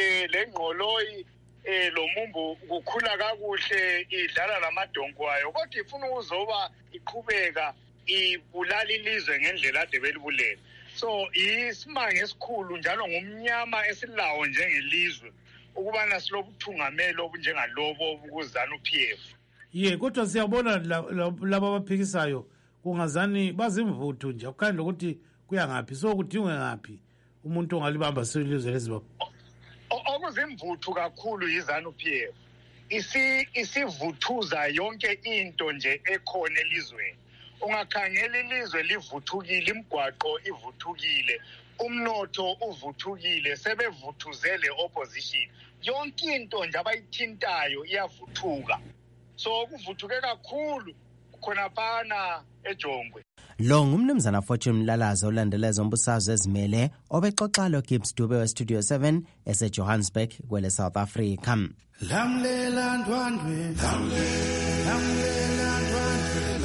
lengqoloyi lomumbu kukhula kakuhle idlala lamadonko wayo kodwa ifuna ukuzoba iqhubeka ibulala ilizwe ngendlela ade belibulela. So isimanga esikhulu njalo ngumnyama esilawo njengelizwe ukubana silobuthungameli obunjengalobo kuzanu P F. Ye kodwa siyabona laba abaphikisayo kungazani bazimvuthu nje ukhandle ukuthi kuya ngapi so kudingwe ngapi umuntu ongalibamba selizwe leZimbabwe. Okuzimvuthu kakhulu yizanu P F. Isi isivuthuza yonke into nje ekhona elizweni. Ungakhangela ilizwe livuthukile, imigwaqo ivuthukile, umnotho uvuthukile, sebevuthuzele opposition. Yonke into nje abayithintayo iyavuthuka. So kuvuthuke kakhulu khona phana eJongwe. Lo ngumnumzana Fortune Mlalaza olandela zombusazwe ezimele obexoxa lo Gibbs Dube we Studio seven ese Johannesburg kwele South Africa. Lamlela ndwandwe, lamlela ndwandwe,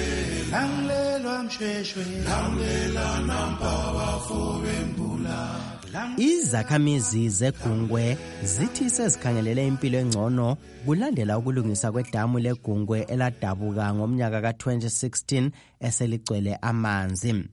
lamlela msheshwe, lamlela nampawa fobembula. Izakhamizi zeGungwe zithi sezikhangelele impilo engcono kulandela ukulungisa kwedamu leGungwe eladabuka ngomnyaka ka twenty sixteen eseligcwele amanzi.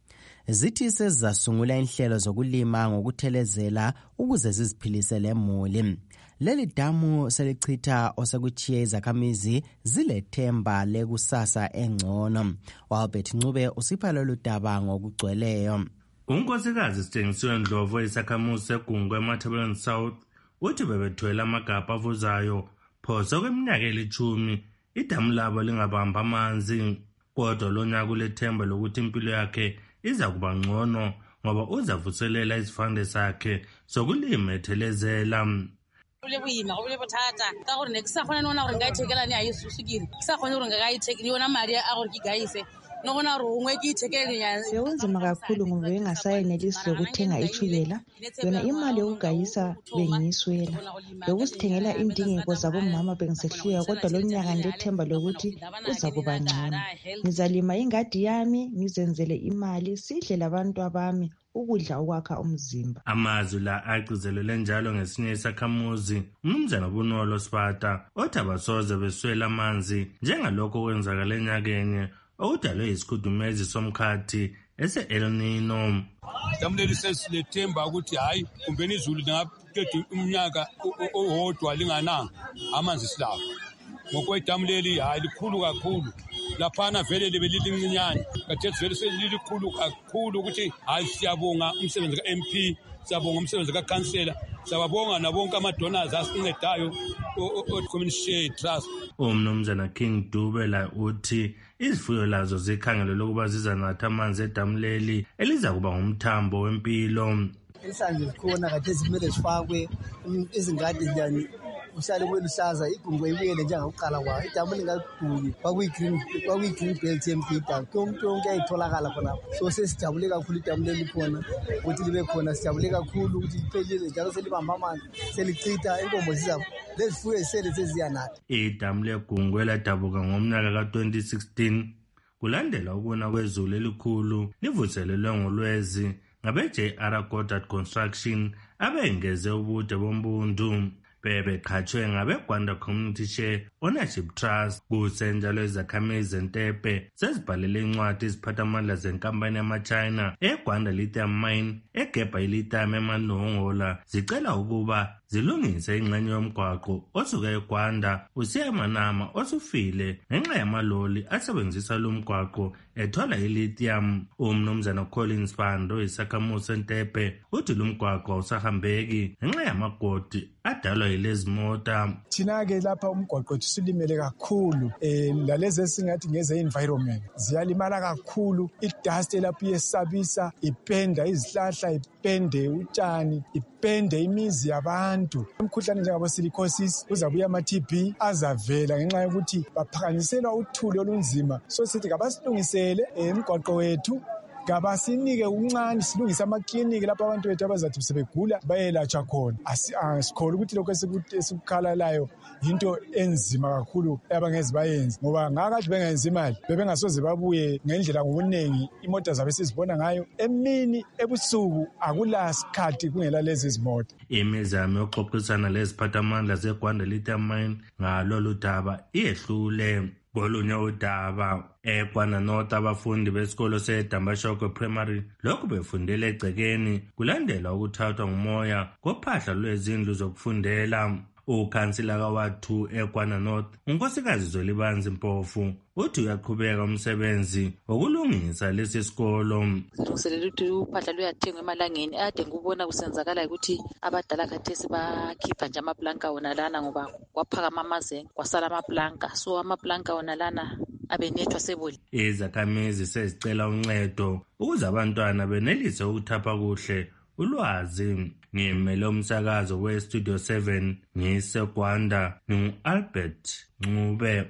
Zithi sezasungula inhlelo zokulima ngokuthelezela ukuze ziziphilise lemuli. Leli damu selichitha osekuchiye izakhamizi zilethemba lekusasa engcono. Albert Ncube usipha lolu daba ngokugcweleyo. Unkosikazi Sithengiswe Ndlovu isakhamuzi seGungwe eMatabeleland South uthi bebethwele amagabha avuzayo phoso kweminyaka elithumi idamu labo lingabamba amanzi kodwa lonyaka kulethemba lokuthi impilo yakhe iza kuba ngcono ngoba uzavuselela isivande sakhe sokulima ethelezela. Ule buyima ule bothata ka gore ne ke sa gona nona gore nka ithekela ne a isusukile ke sa gona gore nka ithekela yona mari a gore ke gaise nokona rungwe ke ithekele nya sekunzima kakhulu ngoba bengasayenelisi ukuthenga ichukela yona imali yokugayisa bengiswela lokusithengela indingeko zabomama bengisehluya kodwa lo nyaka ndethemba lokuthi uza kuba ngcono ngizalima ingadi yami ngizenzele imali sidle labantu abami ukudla okwakha umzimba. Amazwi la agcizelele njalo ngesinye isakhamuzi umnumzana Bunolo Sipata othi abasoze beswela amanzi njengalokho kwenzakala enyakeni okudalwe isikhudumezi somkhathi ese El Nino. Damleli sesilethemba ukuthi hayi kumbeni izulu lingaqeda umnyaka owodwa lingananga amanzi silawo. Ngokwedamu leli hayi likhulu kakhulu laphana vele libe lilincinyane kathethi vele selilikhulu kakhulu ukuthi hayi siyabonga umsebenzi ka-M P siyabonga umsebenzi ka-councillor siyabonga nabonke ama-donors asincedayo o-community trust. Umnumzana King Dube la uthi izifuyo lazo zikhangele lokuba zizanatha amanzi edamu leli eliza kuba ngumthambo wempilo. Isanje zikhona kathesi kumele zifakwe izingadi njani uhlale kweluhlaza iGungwe ibuyele njengakuqala kwayo idamu lingagugi kwakuyi-green kwakuyi-green belt yempida konke yonke ayitholakala khonapho so sesijabule kakhulu idamu leli khona ukuthi libe khona sijabule kakhulu ukuthi liphelile njalo selibamba amanzi selichitha inkombo zizabo lezifuyo zisele seziyanatha. Idamu leGungwe ladabuka ngomnyaka ka twenty sixteen kulandela ukuna kwezulu elikhulu livuselelwe ngolwezi ngabe-J R Goddard Construction abengeze ubude bombundu bebekhatshwe ngabe-Gwanda Community Share Ownership Trust. Kusenjalo izakhamizi zeNtepe sezibhalele incwadi iziphathamandla zenkampani yama-China eGwanda Lithium Mine egebha ilithium eManongola zicela ukuba zilungise ingxenye yomgwaqo osuka eGwanda usiya eManama osufile ngenxa yamaloli asebenzisa lo mgwaqo ethola ilithium. Umnumzana Collins Fando isakhamuzi seNtepe uthi lo mgwaqo awusahambeki ngenxa yamagodi adalwa yilezi mota. Thina-ke lapha umgwaqo wethu silimele kakhulu um lalezi esingathi ngeze-environment ziyalimala kakhulu. Idust elapho iyesabisa ipenda izihlahla ipende utshani ipende imizi yabantu. Umkhuhlane njengabo-silicosis uzabuya ama-T B azavela ngenxa yokuthi baphakanyiselwa uthuli olunzima. So sithi kabasilungisele umgwaqo wethu kabasinike uncane silungise amakliniki lapho abantu bethu abazathi sebegula bayelatshwa khona. Asikholwa ukuthi lokho esikukhalalayo yinto enzima kakhulu abangeze bayenze ngoba ngakade bengenza imali bebengasoze babuye ngendlela ngobuningi imota zabe sizibona ngayo emini ebusuku akula sikhathi kungela lezi zimota. Imizamo yokuxoxisana leziphathamandla zeGwanda Lithium Mine ngalolu daba iyehlule. Kolunye udaba eKwana North abafundi besikolo seDambashoko Primary lokhu befundela egcekeni kulandela ukuthathwa ngumoya kophahla lwezindlu zokufundela. Ukhansila kaWard two eKwana North uNkosikazi Zolibanzi Mpofu uthi uyaqhubeka umsebenzi wokulungisa lesi sikolo. Silungiselela ukuthi uphahla luyathengwa emalangeni ade ngubona kusenzakala ukuthi abadala khathesi bakhipha nje amaplanka wona lana ngoba kwaphakama amazengo kwasala amaplanka, so amaplanka wona lana abenethwa seboli. Izakhamizi sezicela uncedo ukuze abantwana benelise ukuthapha kuhle ulwazi. Ngimele umsakazo we-Studio seven ngiseGwanda ngu-Albert Ncube.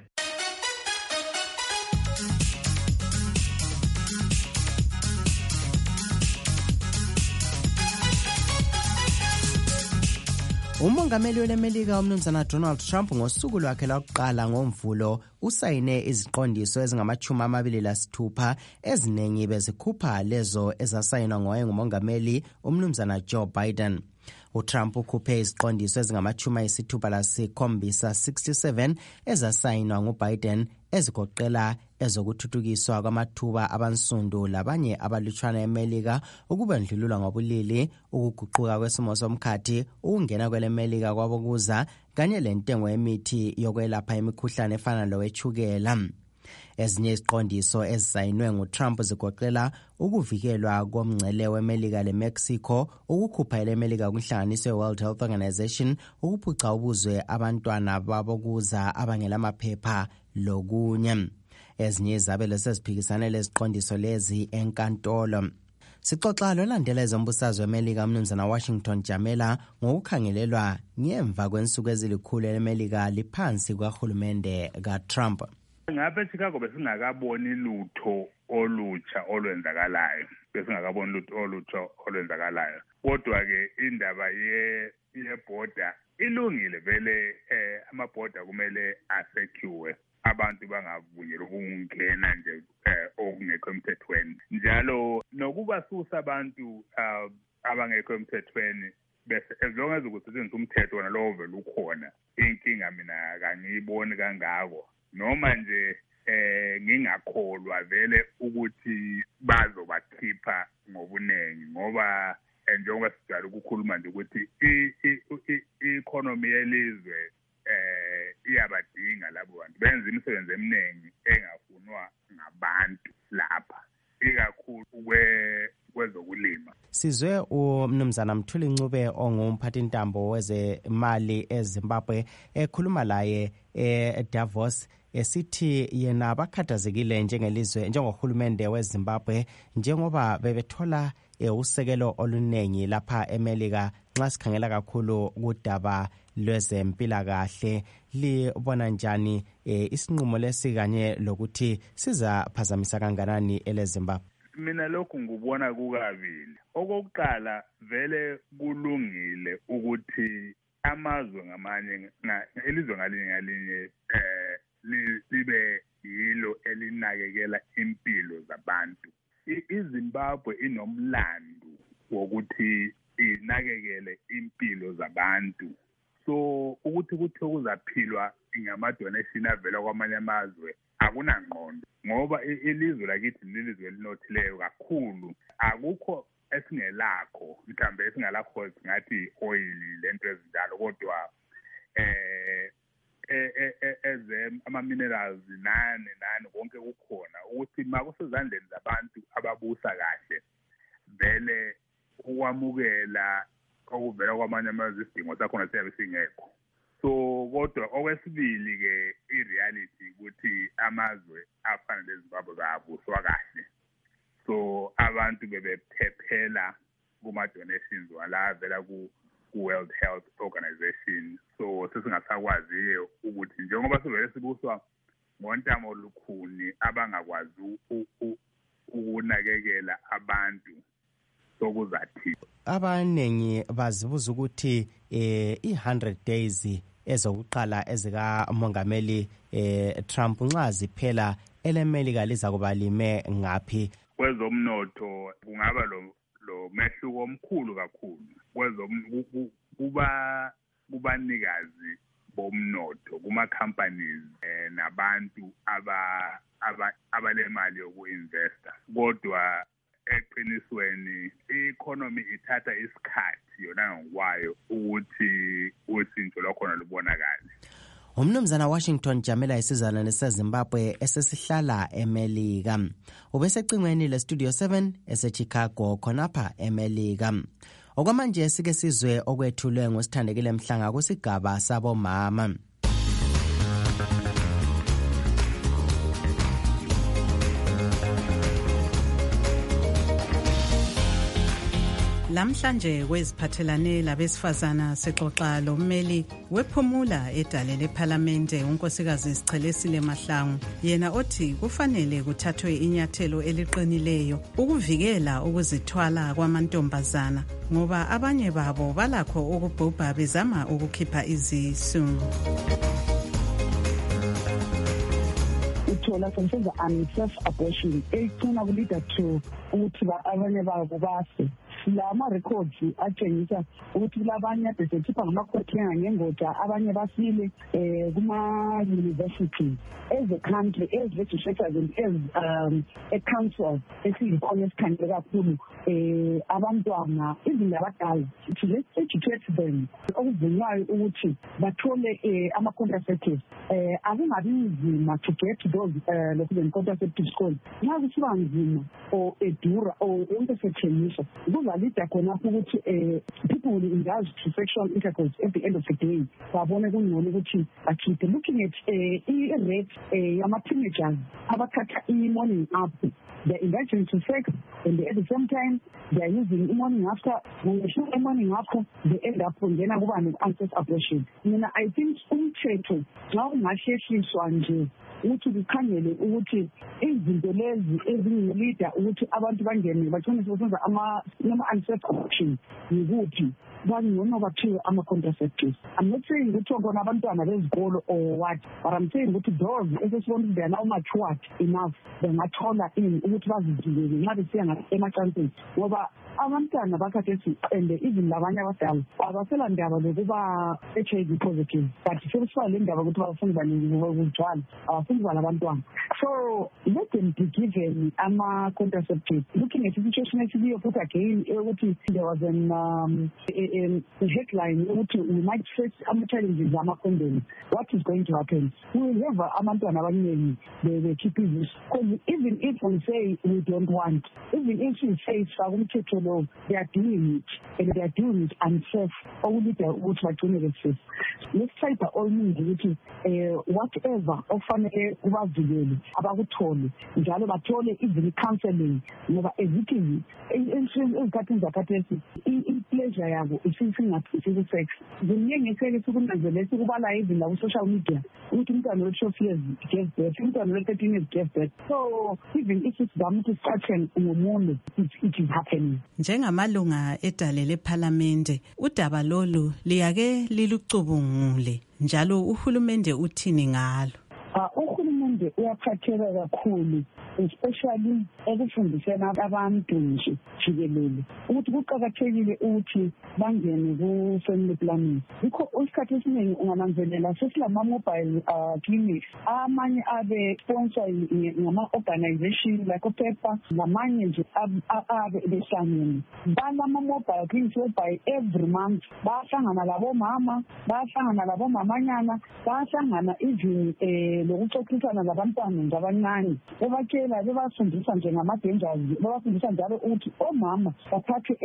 Umongameli welemelika umnumzana Donald Trump ngosuku lwakhe lokuqala ngoMvulo usayine iziqondiso ezingamachumi amabili lasithupha eziningi bezikhupha lezo ezasayinwa ngoye ngumongameli umnumzana Joe Biden. uTrump ukhuphe iziqondiso ezingamachumi ayisithupha lasikhombisa sixty-seven ezasayinwa nguBiden ezigoqela ezokuthuthukiswa kwamathuba abansundu labanye abalutshwana eMelika, ukubandlululwa ngobulili, ukuguquka kwesimo somkhathi, ukungena kwelemelika kwabokuza kanye lentengo yemithi yokwelapha imikhuhlane efana lowetshukela. Ezinye iziqondiso ezisayinwe nguTrump zigoqela ukuvikelwa komngcele weMelika leMexico, ukukhupha eleMelika kwinhlanganiso yeWorld Health Organization, ukuphuca ubuzwe abantwana babokuza abangelamaphepha lokunye. Ezinye izabelo seziphikisane leziqondiso lezi enkantolo. Sixoxa lolandela ezombusazwe weMelika umnumzana Washington Jamela ngokukhangelelwa ngemva kwensuku ezilikhulu eleMelika liphansi kwahulumende kaTrump. Ngapha eChicago besingakaboni lutho olutsha olwenzakalayo besingakaboni lutho olutsha olwenzakalayo kodwa ke indaba ye yebhoda ilungile vele eh amabhoda kumele asecure abantu bangavunyelwa ukungena nje okungekho emthethweni njalo nokubasusa abantu uh, abangekho emthethweni bese as long as ukusetshenziswa umthetho wona lowo vele ukhona inkinga mina kangiyiboni kangako noma nje eh ngingakholwa vele ukuthi bazobakhipha ngobunengi ngoba njengoba sijala ukukhuluma nje ukuthi i-economy yelizwe eh iyabadinga labo bantu benza imisebenzi eminingi engafunwa ngabantu lapha ikakhulu kwe kwezokulima. Sizwe umnumzana Mthuli Ncube ongumphathintambo wezemali eZimbabwe ekhuluma laye eDavos esithi yena abakhathazekile njengelizwe njengohulumende weZimbabwe njengoba bebethola usekelo olunengi lapha eMelika nxa sikhangela kakhulu kudaba lwezempilakahle. Libona njani isinqumo lesi kanye lokuthi sizaphazamisa kanganani eleZimbabwe? Mina lokhu ngubona kukabili. Okokuqala vele kulungile ukuthi amazwe ngamanye elizwe ngalinye ngalinye eh libe yilo elinakekela impilo zabantu. iZimbabwe inomlando wokuthi inakekele impilo zabantu. So ukuthi kuthi kuzaphilwa ngamadonation avela kwamanye amazwe akunangqondo ngoba ilizwe lakithi lilizwe elinothileyo kakhulu. Akukho esingelakho mhlambe esingalakho singathi oil lento ezinjalo kodwa eh eze ama minerals nane nane konke kukhona ukuthi makusezandleni zabantu ababusa kahle vele ukwamukela okuvela kwamanye amazwe isidingo sakhona siyabe singekho. So kodwa okwesibili ke ireality ukuthi amazwe afana leZimbabwe babuswa kahle, so abantu bebephephela kuma donations wala vela ku World Health Organization. So sesingasakwazi ukuthi njengoba sivele sibuswa ngontamo olukhuni abangakwazi ukunakekela abantu sokuzathi abanengi bazibuza ukuthi eh i one hundred days ezokuqala ezika mongameli eh Trump nxa ziphela eleMelika liza kuba lime ngapi kwezomnotho kungaba lo lo mehluko omkhulu kakhulu kwezom kuba kubanikazi bomnotho kuma-companies eh, nabantu aba aba abalemali yoku-investa. Kodwa eqinisweni i-economy ithatha isikhathi yona ngokwayo ukuthi usinto lwakhona lubonakale. Umnumzana Washington Jamela isizalwane seZimbabwe esesihlala eMelika. Ubesecingweni leStudio seven eseChicago khonapha eMelika. Okwamanje sike sizwe okwethulwe ngosithandekile Mhlanga kusigaba sabomama. Lamhlanje kweziphathelane labesifazana sexoxa lommeli wephumula edale leParlamente unkosikazi Sichelesile Mahlangu, yena othi kufanele kuthathwe inyathelo eliqinileyo ukuvikela ukuzithwala kwamantombazana ngoba abanye babo balakho ukubhubha bezama ukukhipha izisu. Uthola senza unsafe abortion ecina kulida to ukuthi abanye babo base lama records atshengisa ukuthi labanye besekhipha ngamakhoti ngengoda abanye basile eh kuma university as a country as legislators and as um a council esiyikhona esikhandle kakhulu eh abantwana izinto abadala to let's educate them okuvunywayo ukuthi bathole ama contraceptives eh akungabi nzima to get those uh lokhu contraceptives called nxa kusiba nzima or edura or into setshengisa kuzalida khona ukuthi eh people will indulge to sexual intercourse at the end of the day babone kungcono ukuthi akhiphe looking at eh i-rate eh yama teenagers abathatha i-morning up, they're indulging to sex and at the same time they're using the morning after. When they shoot the morning after, they end up with an unsafe abortion. I mean, I think umthetho xa ungasheshiswa nje ukuthi kukhangele ukuthi izinto lezi ezingilida ukuthi abantu bangene bagcine sebenza ama noma unsafe abortion yikuphi bangcono bathiwe ama contraceptives. I'm not saying ukuthi kona abantwana bezikolo or what, but I'm saying ukuthi those esesibona they are now matured enough bengathola in ukuthi bazivikele nxa besiya emacansini ngoba abantwana bakhathesi and even labanye abadala abasela ndaba lokuba H I V positive but sebesiba le ndaba ukuthi abafuni baningi ukuzithwala abafuni balabantwana. So let them be given ama contraceptives. Looking at the situation actually put again ukuthi there was an um, a, a headline ukuthi we might face ama challenges ama condoms. What is going to happen? We will have abantwana abaningi they will keep this because even if we say we don't want, even if we say sakumthetho lo, they are doing it and they are doing it unsafe only the ukuthi bagcine besafe. Let's try by all means ukuthi whatever ofanele kubavikele abakuthole njalo bathole even counseling ngoba ezithi ezikhathini zakhathesi i-pleasure yabo isingaphisi sex ziningi eseke sikunanzelesa ukubala even la ku-social media ukuthi umntwana we-twelve years gave birth, umntwana we-thirteen years gave birth. So even if isizama ukuthi sicathele ngomunye it is happening. Njengamalunga edale leParlamente udaba lolu liyake lilucubungule njalo uhulumende uthini ngalo? Uhulumende uyaphatheka kakhulu especially ekufundiseni abantu nje jikelele ukuthi kuqakathekile ukuthi bangene ku-family planning. Yikho isikhathi esiningi ungananzelela sesilama-mobile uh, clinics amanye abe sponsor ngama-organization like uPEPA namanye nje abe behlangene balama-mobile clinics whereby every month bayahlangana labomama bayahlangana labomamanyana bayahlangana even eh lokuxoxisana labantwana nje abancane bebakela bebafundisa nje ngama-dangers bebafundisa njalo ukuthi omama bathathe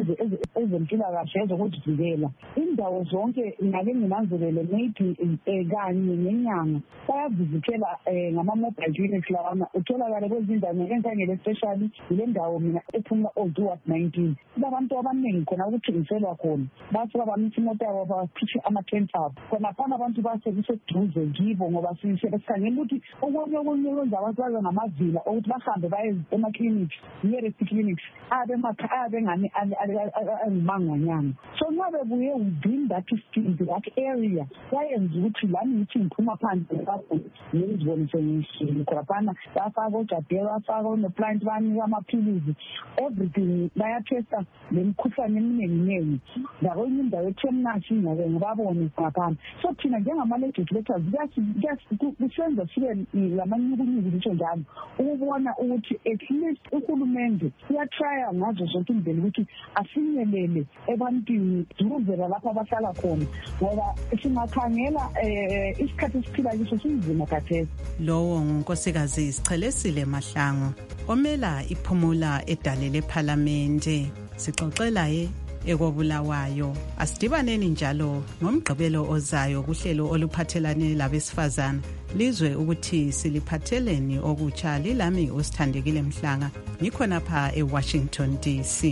ezempilakahle ezokuzivikela indawo zonke ngake nginanzelele maybe kanye ngenyanga bayavizithela ngama-mobile clinics lawana utholakale kwezindawo ngenkangele especially yile ndawo mina ephumula old-ward nineteen kulabantu abaningi khona ukuthengiselwa khona basuka bamisa imoto yabo baphitshe ama-tent abo khonaphana abantu basekuseduze kibo ngoba sikhangela ukuthi okunye okunye kwenza abantu babe ngamazinyo ukugxila ukuthi bahambe baye ema-clinics nearest clinics abe abe ngani angimangwanyana. So nxa bebuye within that field, that area, bayenza ukuthi lami ngithi ngiphuma phandle lapho ngizibonise ngishilo khonaphana bafaka ojadela bafaka oneplant banika amaphilisi everything bayatesta lemikhuhlane eminingi ngakonye indawo ethemnashi ngabe ngibabone ngaphana. So thina njengama-legislators kusenza sibe lamanyukunyuku litsho njalo ukubona ukuthi at least uhulumende uyatrya ngazo zonke indlela ukuthi afinyelele ebantwini duruvela lapho abahlala khona, ngoba singakhangela um isikhathi esiphila kiso sinzima khathesi. Lowo ngunkosikazi Sichelesile Mahlangu omela iphumula edale lephalamende. Sixoxelaye ekobulawayo. Asidibaneni njalo ngomgqibelo ozayo kuhlelo oluphathelane labesifazana. Lizwe ukuthi siliphatheleni okutsha. Lilami uSithandekile Mhlanga, ngikhona pha eWashington D C.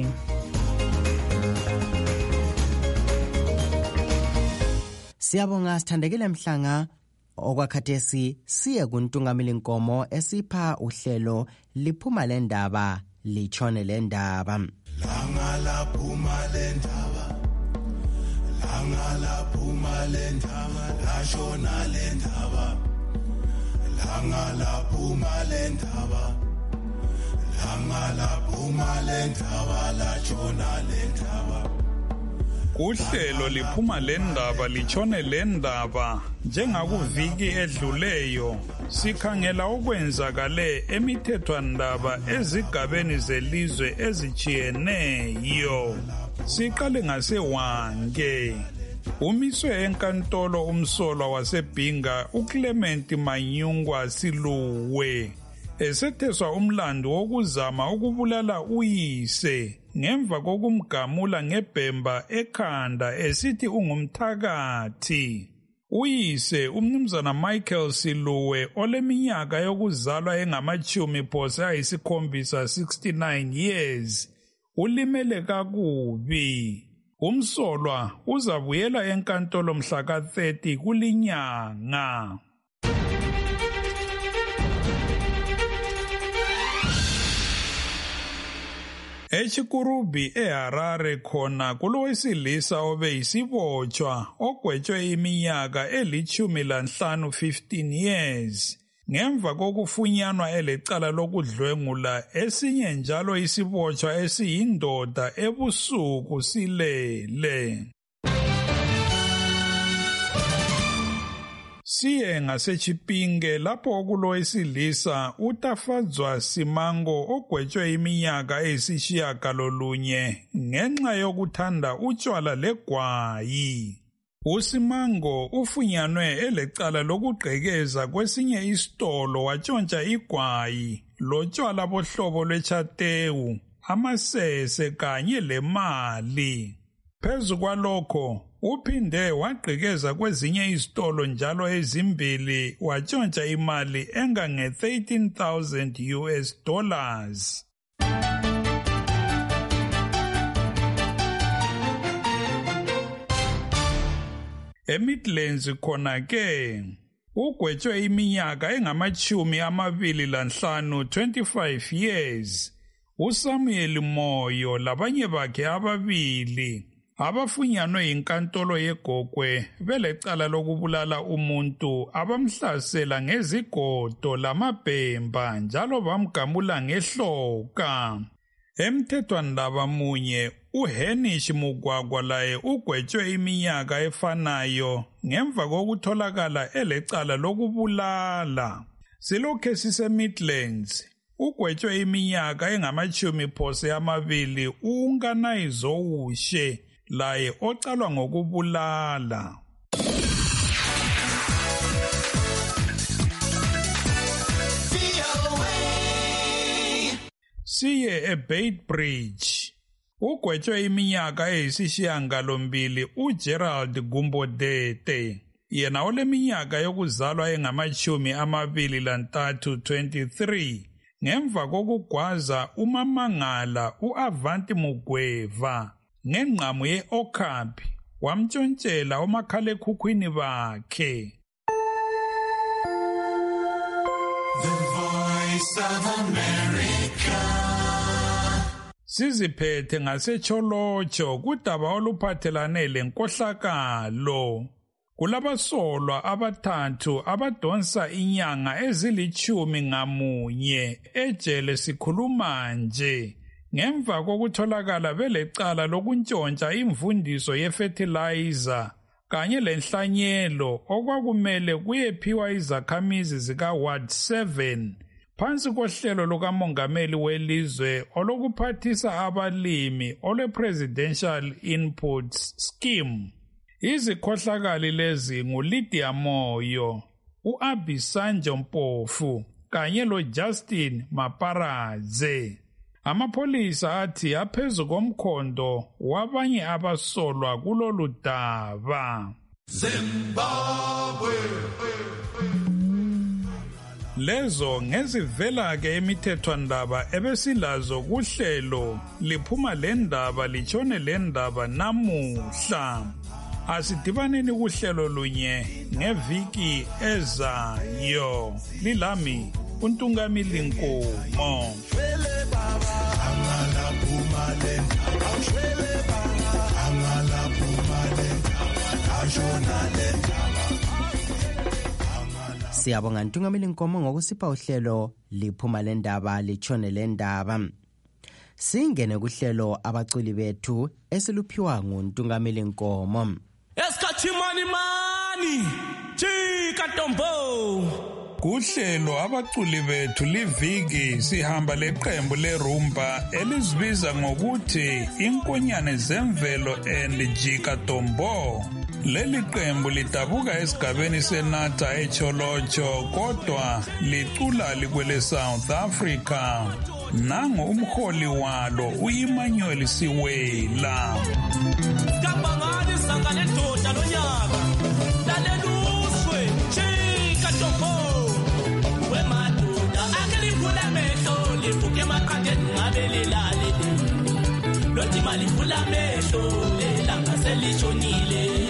Siyabonga Sithandekile Mhlanga. Okwakhathesi siye kuntungameli nkomo esipha uhlelo liphuma lendaba litshone lendaba. Langa laphuma lendaba, langa laphuma lendaba, lashona lendaba, langa laphuma lendaba, langa laphuma lendaba, lashona lendaba. Uhlelo liphuma lendaba litshone lendaba. Njengakuviki edluleyo sikhangela okwenzakale emithethwandaba ezigabeni zelizwe ezitshiyeneyo. Siqale ngaseWange. Umiswe enkantolo umsolwa waseBhinga uClement Manyungwa Siluwe esetheswa umlando wokuzama ukubulala uyise ngemva kokumgamula ngebhemba ekhanda esithi ungumthakathi. Uyise umnumzana Michael Siluwe oleminyaka yokuzalwa engamachumi phose ayisikhombisa sixty-nine years ulimele kakubi. Umsolwa uzabuyela enkantolo mhla ka thirty kulinyanga. Echikurubi eHarare khona kulowesilisa obe isibotshwa ogwetshwe iminyaka elichumi lanhlanu fifteen years ngemva kokufunyanwa elecala lokudlwengula esinye njalo isibotshwa esiyindoda ebusuku silele. Siye ngaseChipinge lapho kulowesilisa uTafadzwa Simango ogwetshwe iminyaka eyisishiyagalolunye ngenxa yokuthanda utshwala legwayi. USimango ufunyanwe elecala lokugqekeza kwesinye isitolo watshontsha igwayi lotshwala bohlobo lwechatewu, amasese kanye lemali. Phezu kwalokho uphinde wagqekeza kwezinye izitolo njalo ezimbili watshontsha imali engange thirteen thousand U S dollars. eMidlands khona ke ugwetshwe iminyaka engamachumi amabili lanhlanu twenty-five years uSamuel Moyo labanye bakhe ababili abafunyanwe inkantolo yeGogwe belecala lokubulala umuntu abamhlasela ngezigodo lamabhemba njalo bamgamula ngehloka. Emthethwandaba munye uHenish Mugwagwa laye ugwetshwe iminyaka efanayo ngemva kokutholakala elecala lokubulala. Silokhe siseMidlands ugwetshwe iminyaka engamachumi phose amabili uNkanayizoushe laye ocalwa ngokubulala. Siye eBeitbridge ugwetshwe iminyaka eyisishiyagalombili uGerald Gumbodete yena oleminyaka yokuzalwa engamachumi amabili lantathu twenty-three ngemva kokugwaza uMamangala uAvanti Mugweva ngengqamu ye-Okapi wamtshontshela omakhalekhukhwini bakhe. The voice Voice of America. Siziphethe ngasecholotsho kudaba oluphathelane lenkohlakalo. Kulabasolwa abathathu abadonsa inyanga ezilichumi ngamunye ejele sikhuluma nje ngemva kokutholakala belecala lokuntshontsha imvundiso yefertilizer kanye lenhlanyelo okwakumele kuyephiwa izakhamizi zika Ward seven phansi kohlelo lukamongameli welizwe olokuphathisa abalimi ole Presidential Inputs Scheme. Izikhohlakali lezi nguLydia Moyo, uAbisanjo Mpofu kanye loJustin Maparadze. Amapholisa athi aphezu komkhondo wabanye abasolwa kulolu daba. Zimbabwe. Lezo ngezivela ke emithethwandaba ebesilazo kuhlelo liphuma lendaba litshone lendaba namuhla. Asidibaneni kuhlelo lunye ngeviki ezayo. Lilami uNtungamili Nkomo. Siyabonga Ntungamili Nkomo ngokusipha uhlelo liphuma lendaba litshone lendaba. Singene kuhlelo abaculi bethu esiluphiwa nguNtungamili Nkomo. Esikhathi mani mani Chika Tombo. Kuhlelo abaculi bethu liviki sihamba leqembu lerumba elizibiza ngokuthi Inkonyane Zemvelo and Jika Tombo. Leli qembu lidabuka esigabeni senata echolotsho kodwa licula likwele South Africa. Nango umholi walo uEmmanuel Siwela. Kabangani sangale doda lonyaka. Laleluswe Chika Tombo. We madoda akeli phula mehlo lifuke maqandeni ngabele lale. Lothi mali phula mehlo lelanga selishonile.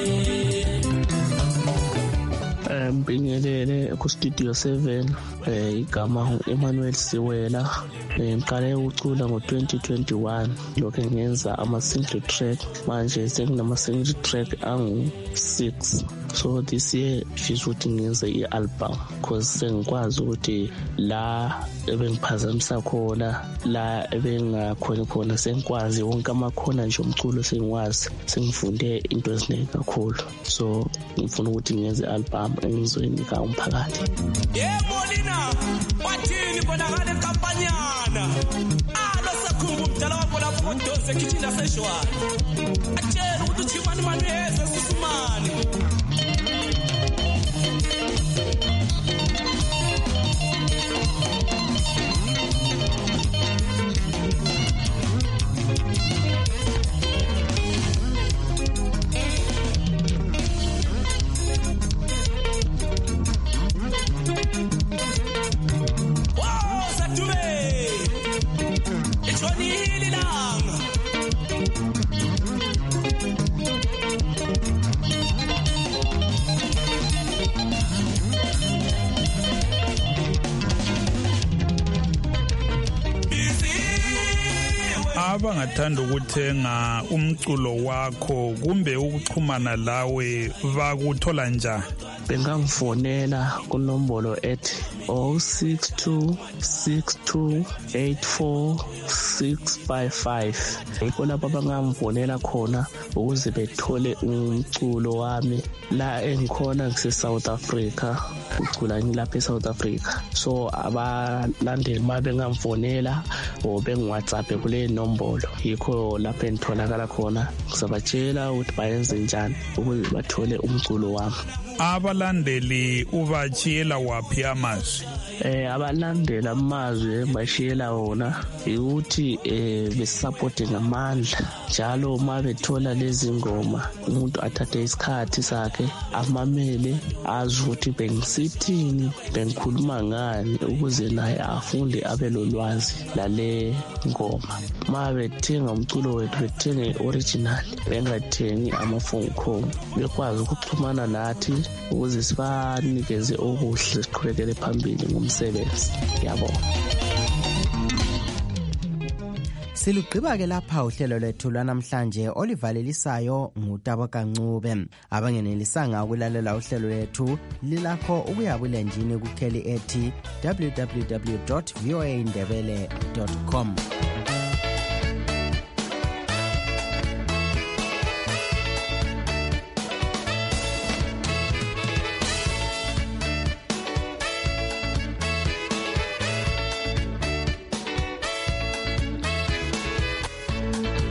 Mbingelele ku Studio seven eh igama Emmanuel Siwela ngiqale ukucula ngo twenty twenty-one lokho ngenza ama single track manje senginama single track angu six so this year ngizothi ngenze i-album because sengikwazi ukuthi la ebengiphazamisa khona la ebengakhona khona sengikwazi wonke amakhona nje umculo sengiwazi sengifunde into eziningi kakhulu so ngifuna ukuthi ngenze i-album engizoyinika umphakathi. Yebo lina wathini bonakala enkampanyana alo sakhumbu umdala wakho lapho kodose kithinda seshwana atshela ukuthi uchimani mani yeza sisumani. Abangathanda ukuthenga umculo wakho kumbe ukuxhumana lawe bakuthola njani? Bengangifonela kunombolo ethi oh six two six two eight four six five five. Lapho bangamfonela khona ukuze bethole umculo wami la engikhona ngise South Africa ucula ngilapha eSouth Africa so abalandeli mabengamfonela o bengiWhatsApp kule nombolo yikho lapho engitholakala khona ngizabatshela ukuthi bayenze njani ukuze bathole umculo wami. Abalandeli ubachiyela waphi amazwi? Eh abalandela amazwi bashiyela wona ukuthi eh besupport ngamandla njalo uma bethola lezi ngoma umuntu athathe isikhathi sakhe amamele azi ukuthi bengisithini bengikhuluma ngani ukuze naye afunde abe lolwazi lale ngoma. Ma bethenga umculo wethu bethenge original bengathengi ama phone call bekwazi ukuxhumana nathi ukuze sibanikeze okuhle siqhubekele phambili ngomsebenzi. Ngiyabonga. Silugqiba-ke lapha uhlelo lwethu lwanamhlanje olivalelisayo ngutabo Kancube. Abangenelisanga ukulalela uhlelo lwethu lilakho ukuya bulenjini kukheli ethi w w w dot voa indebele dot com.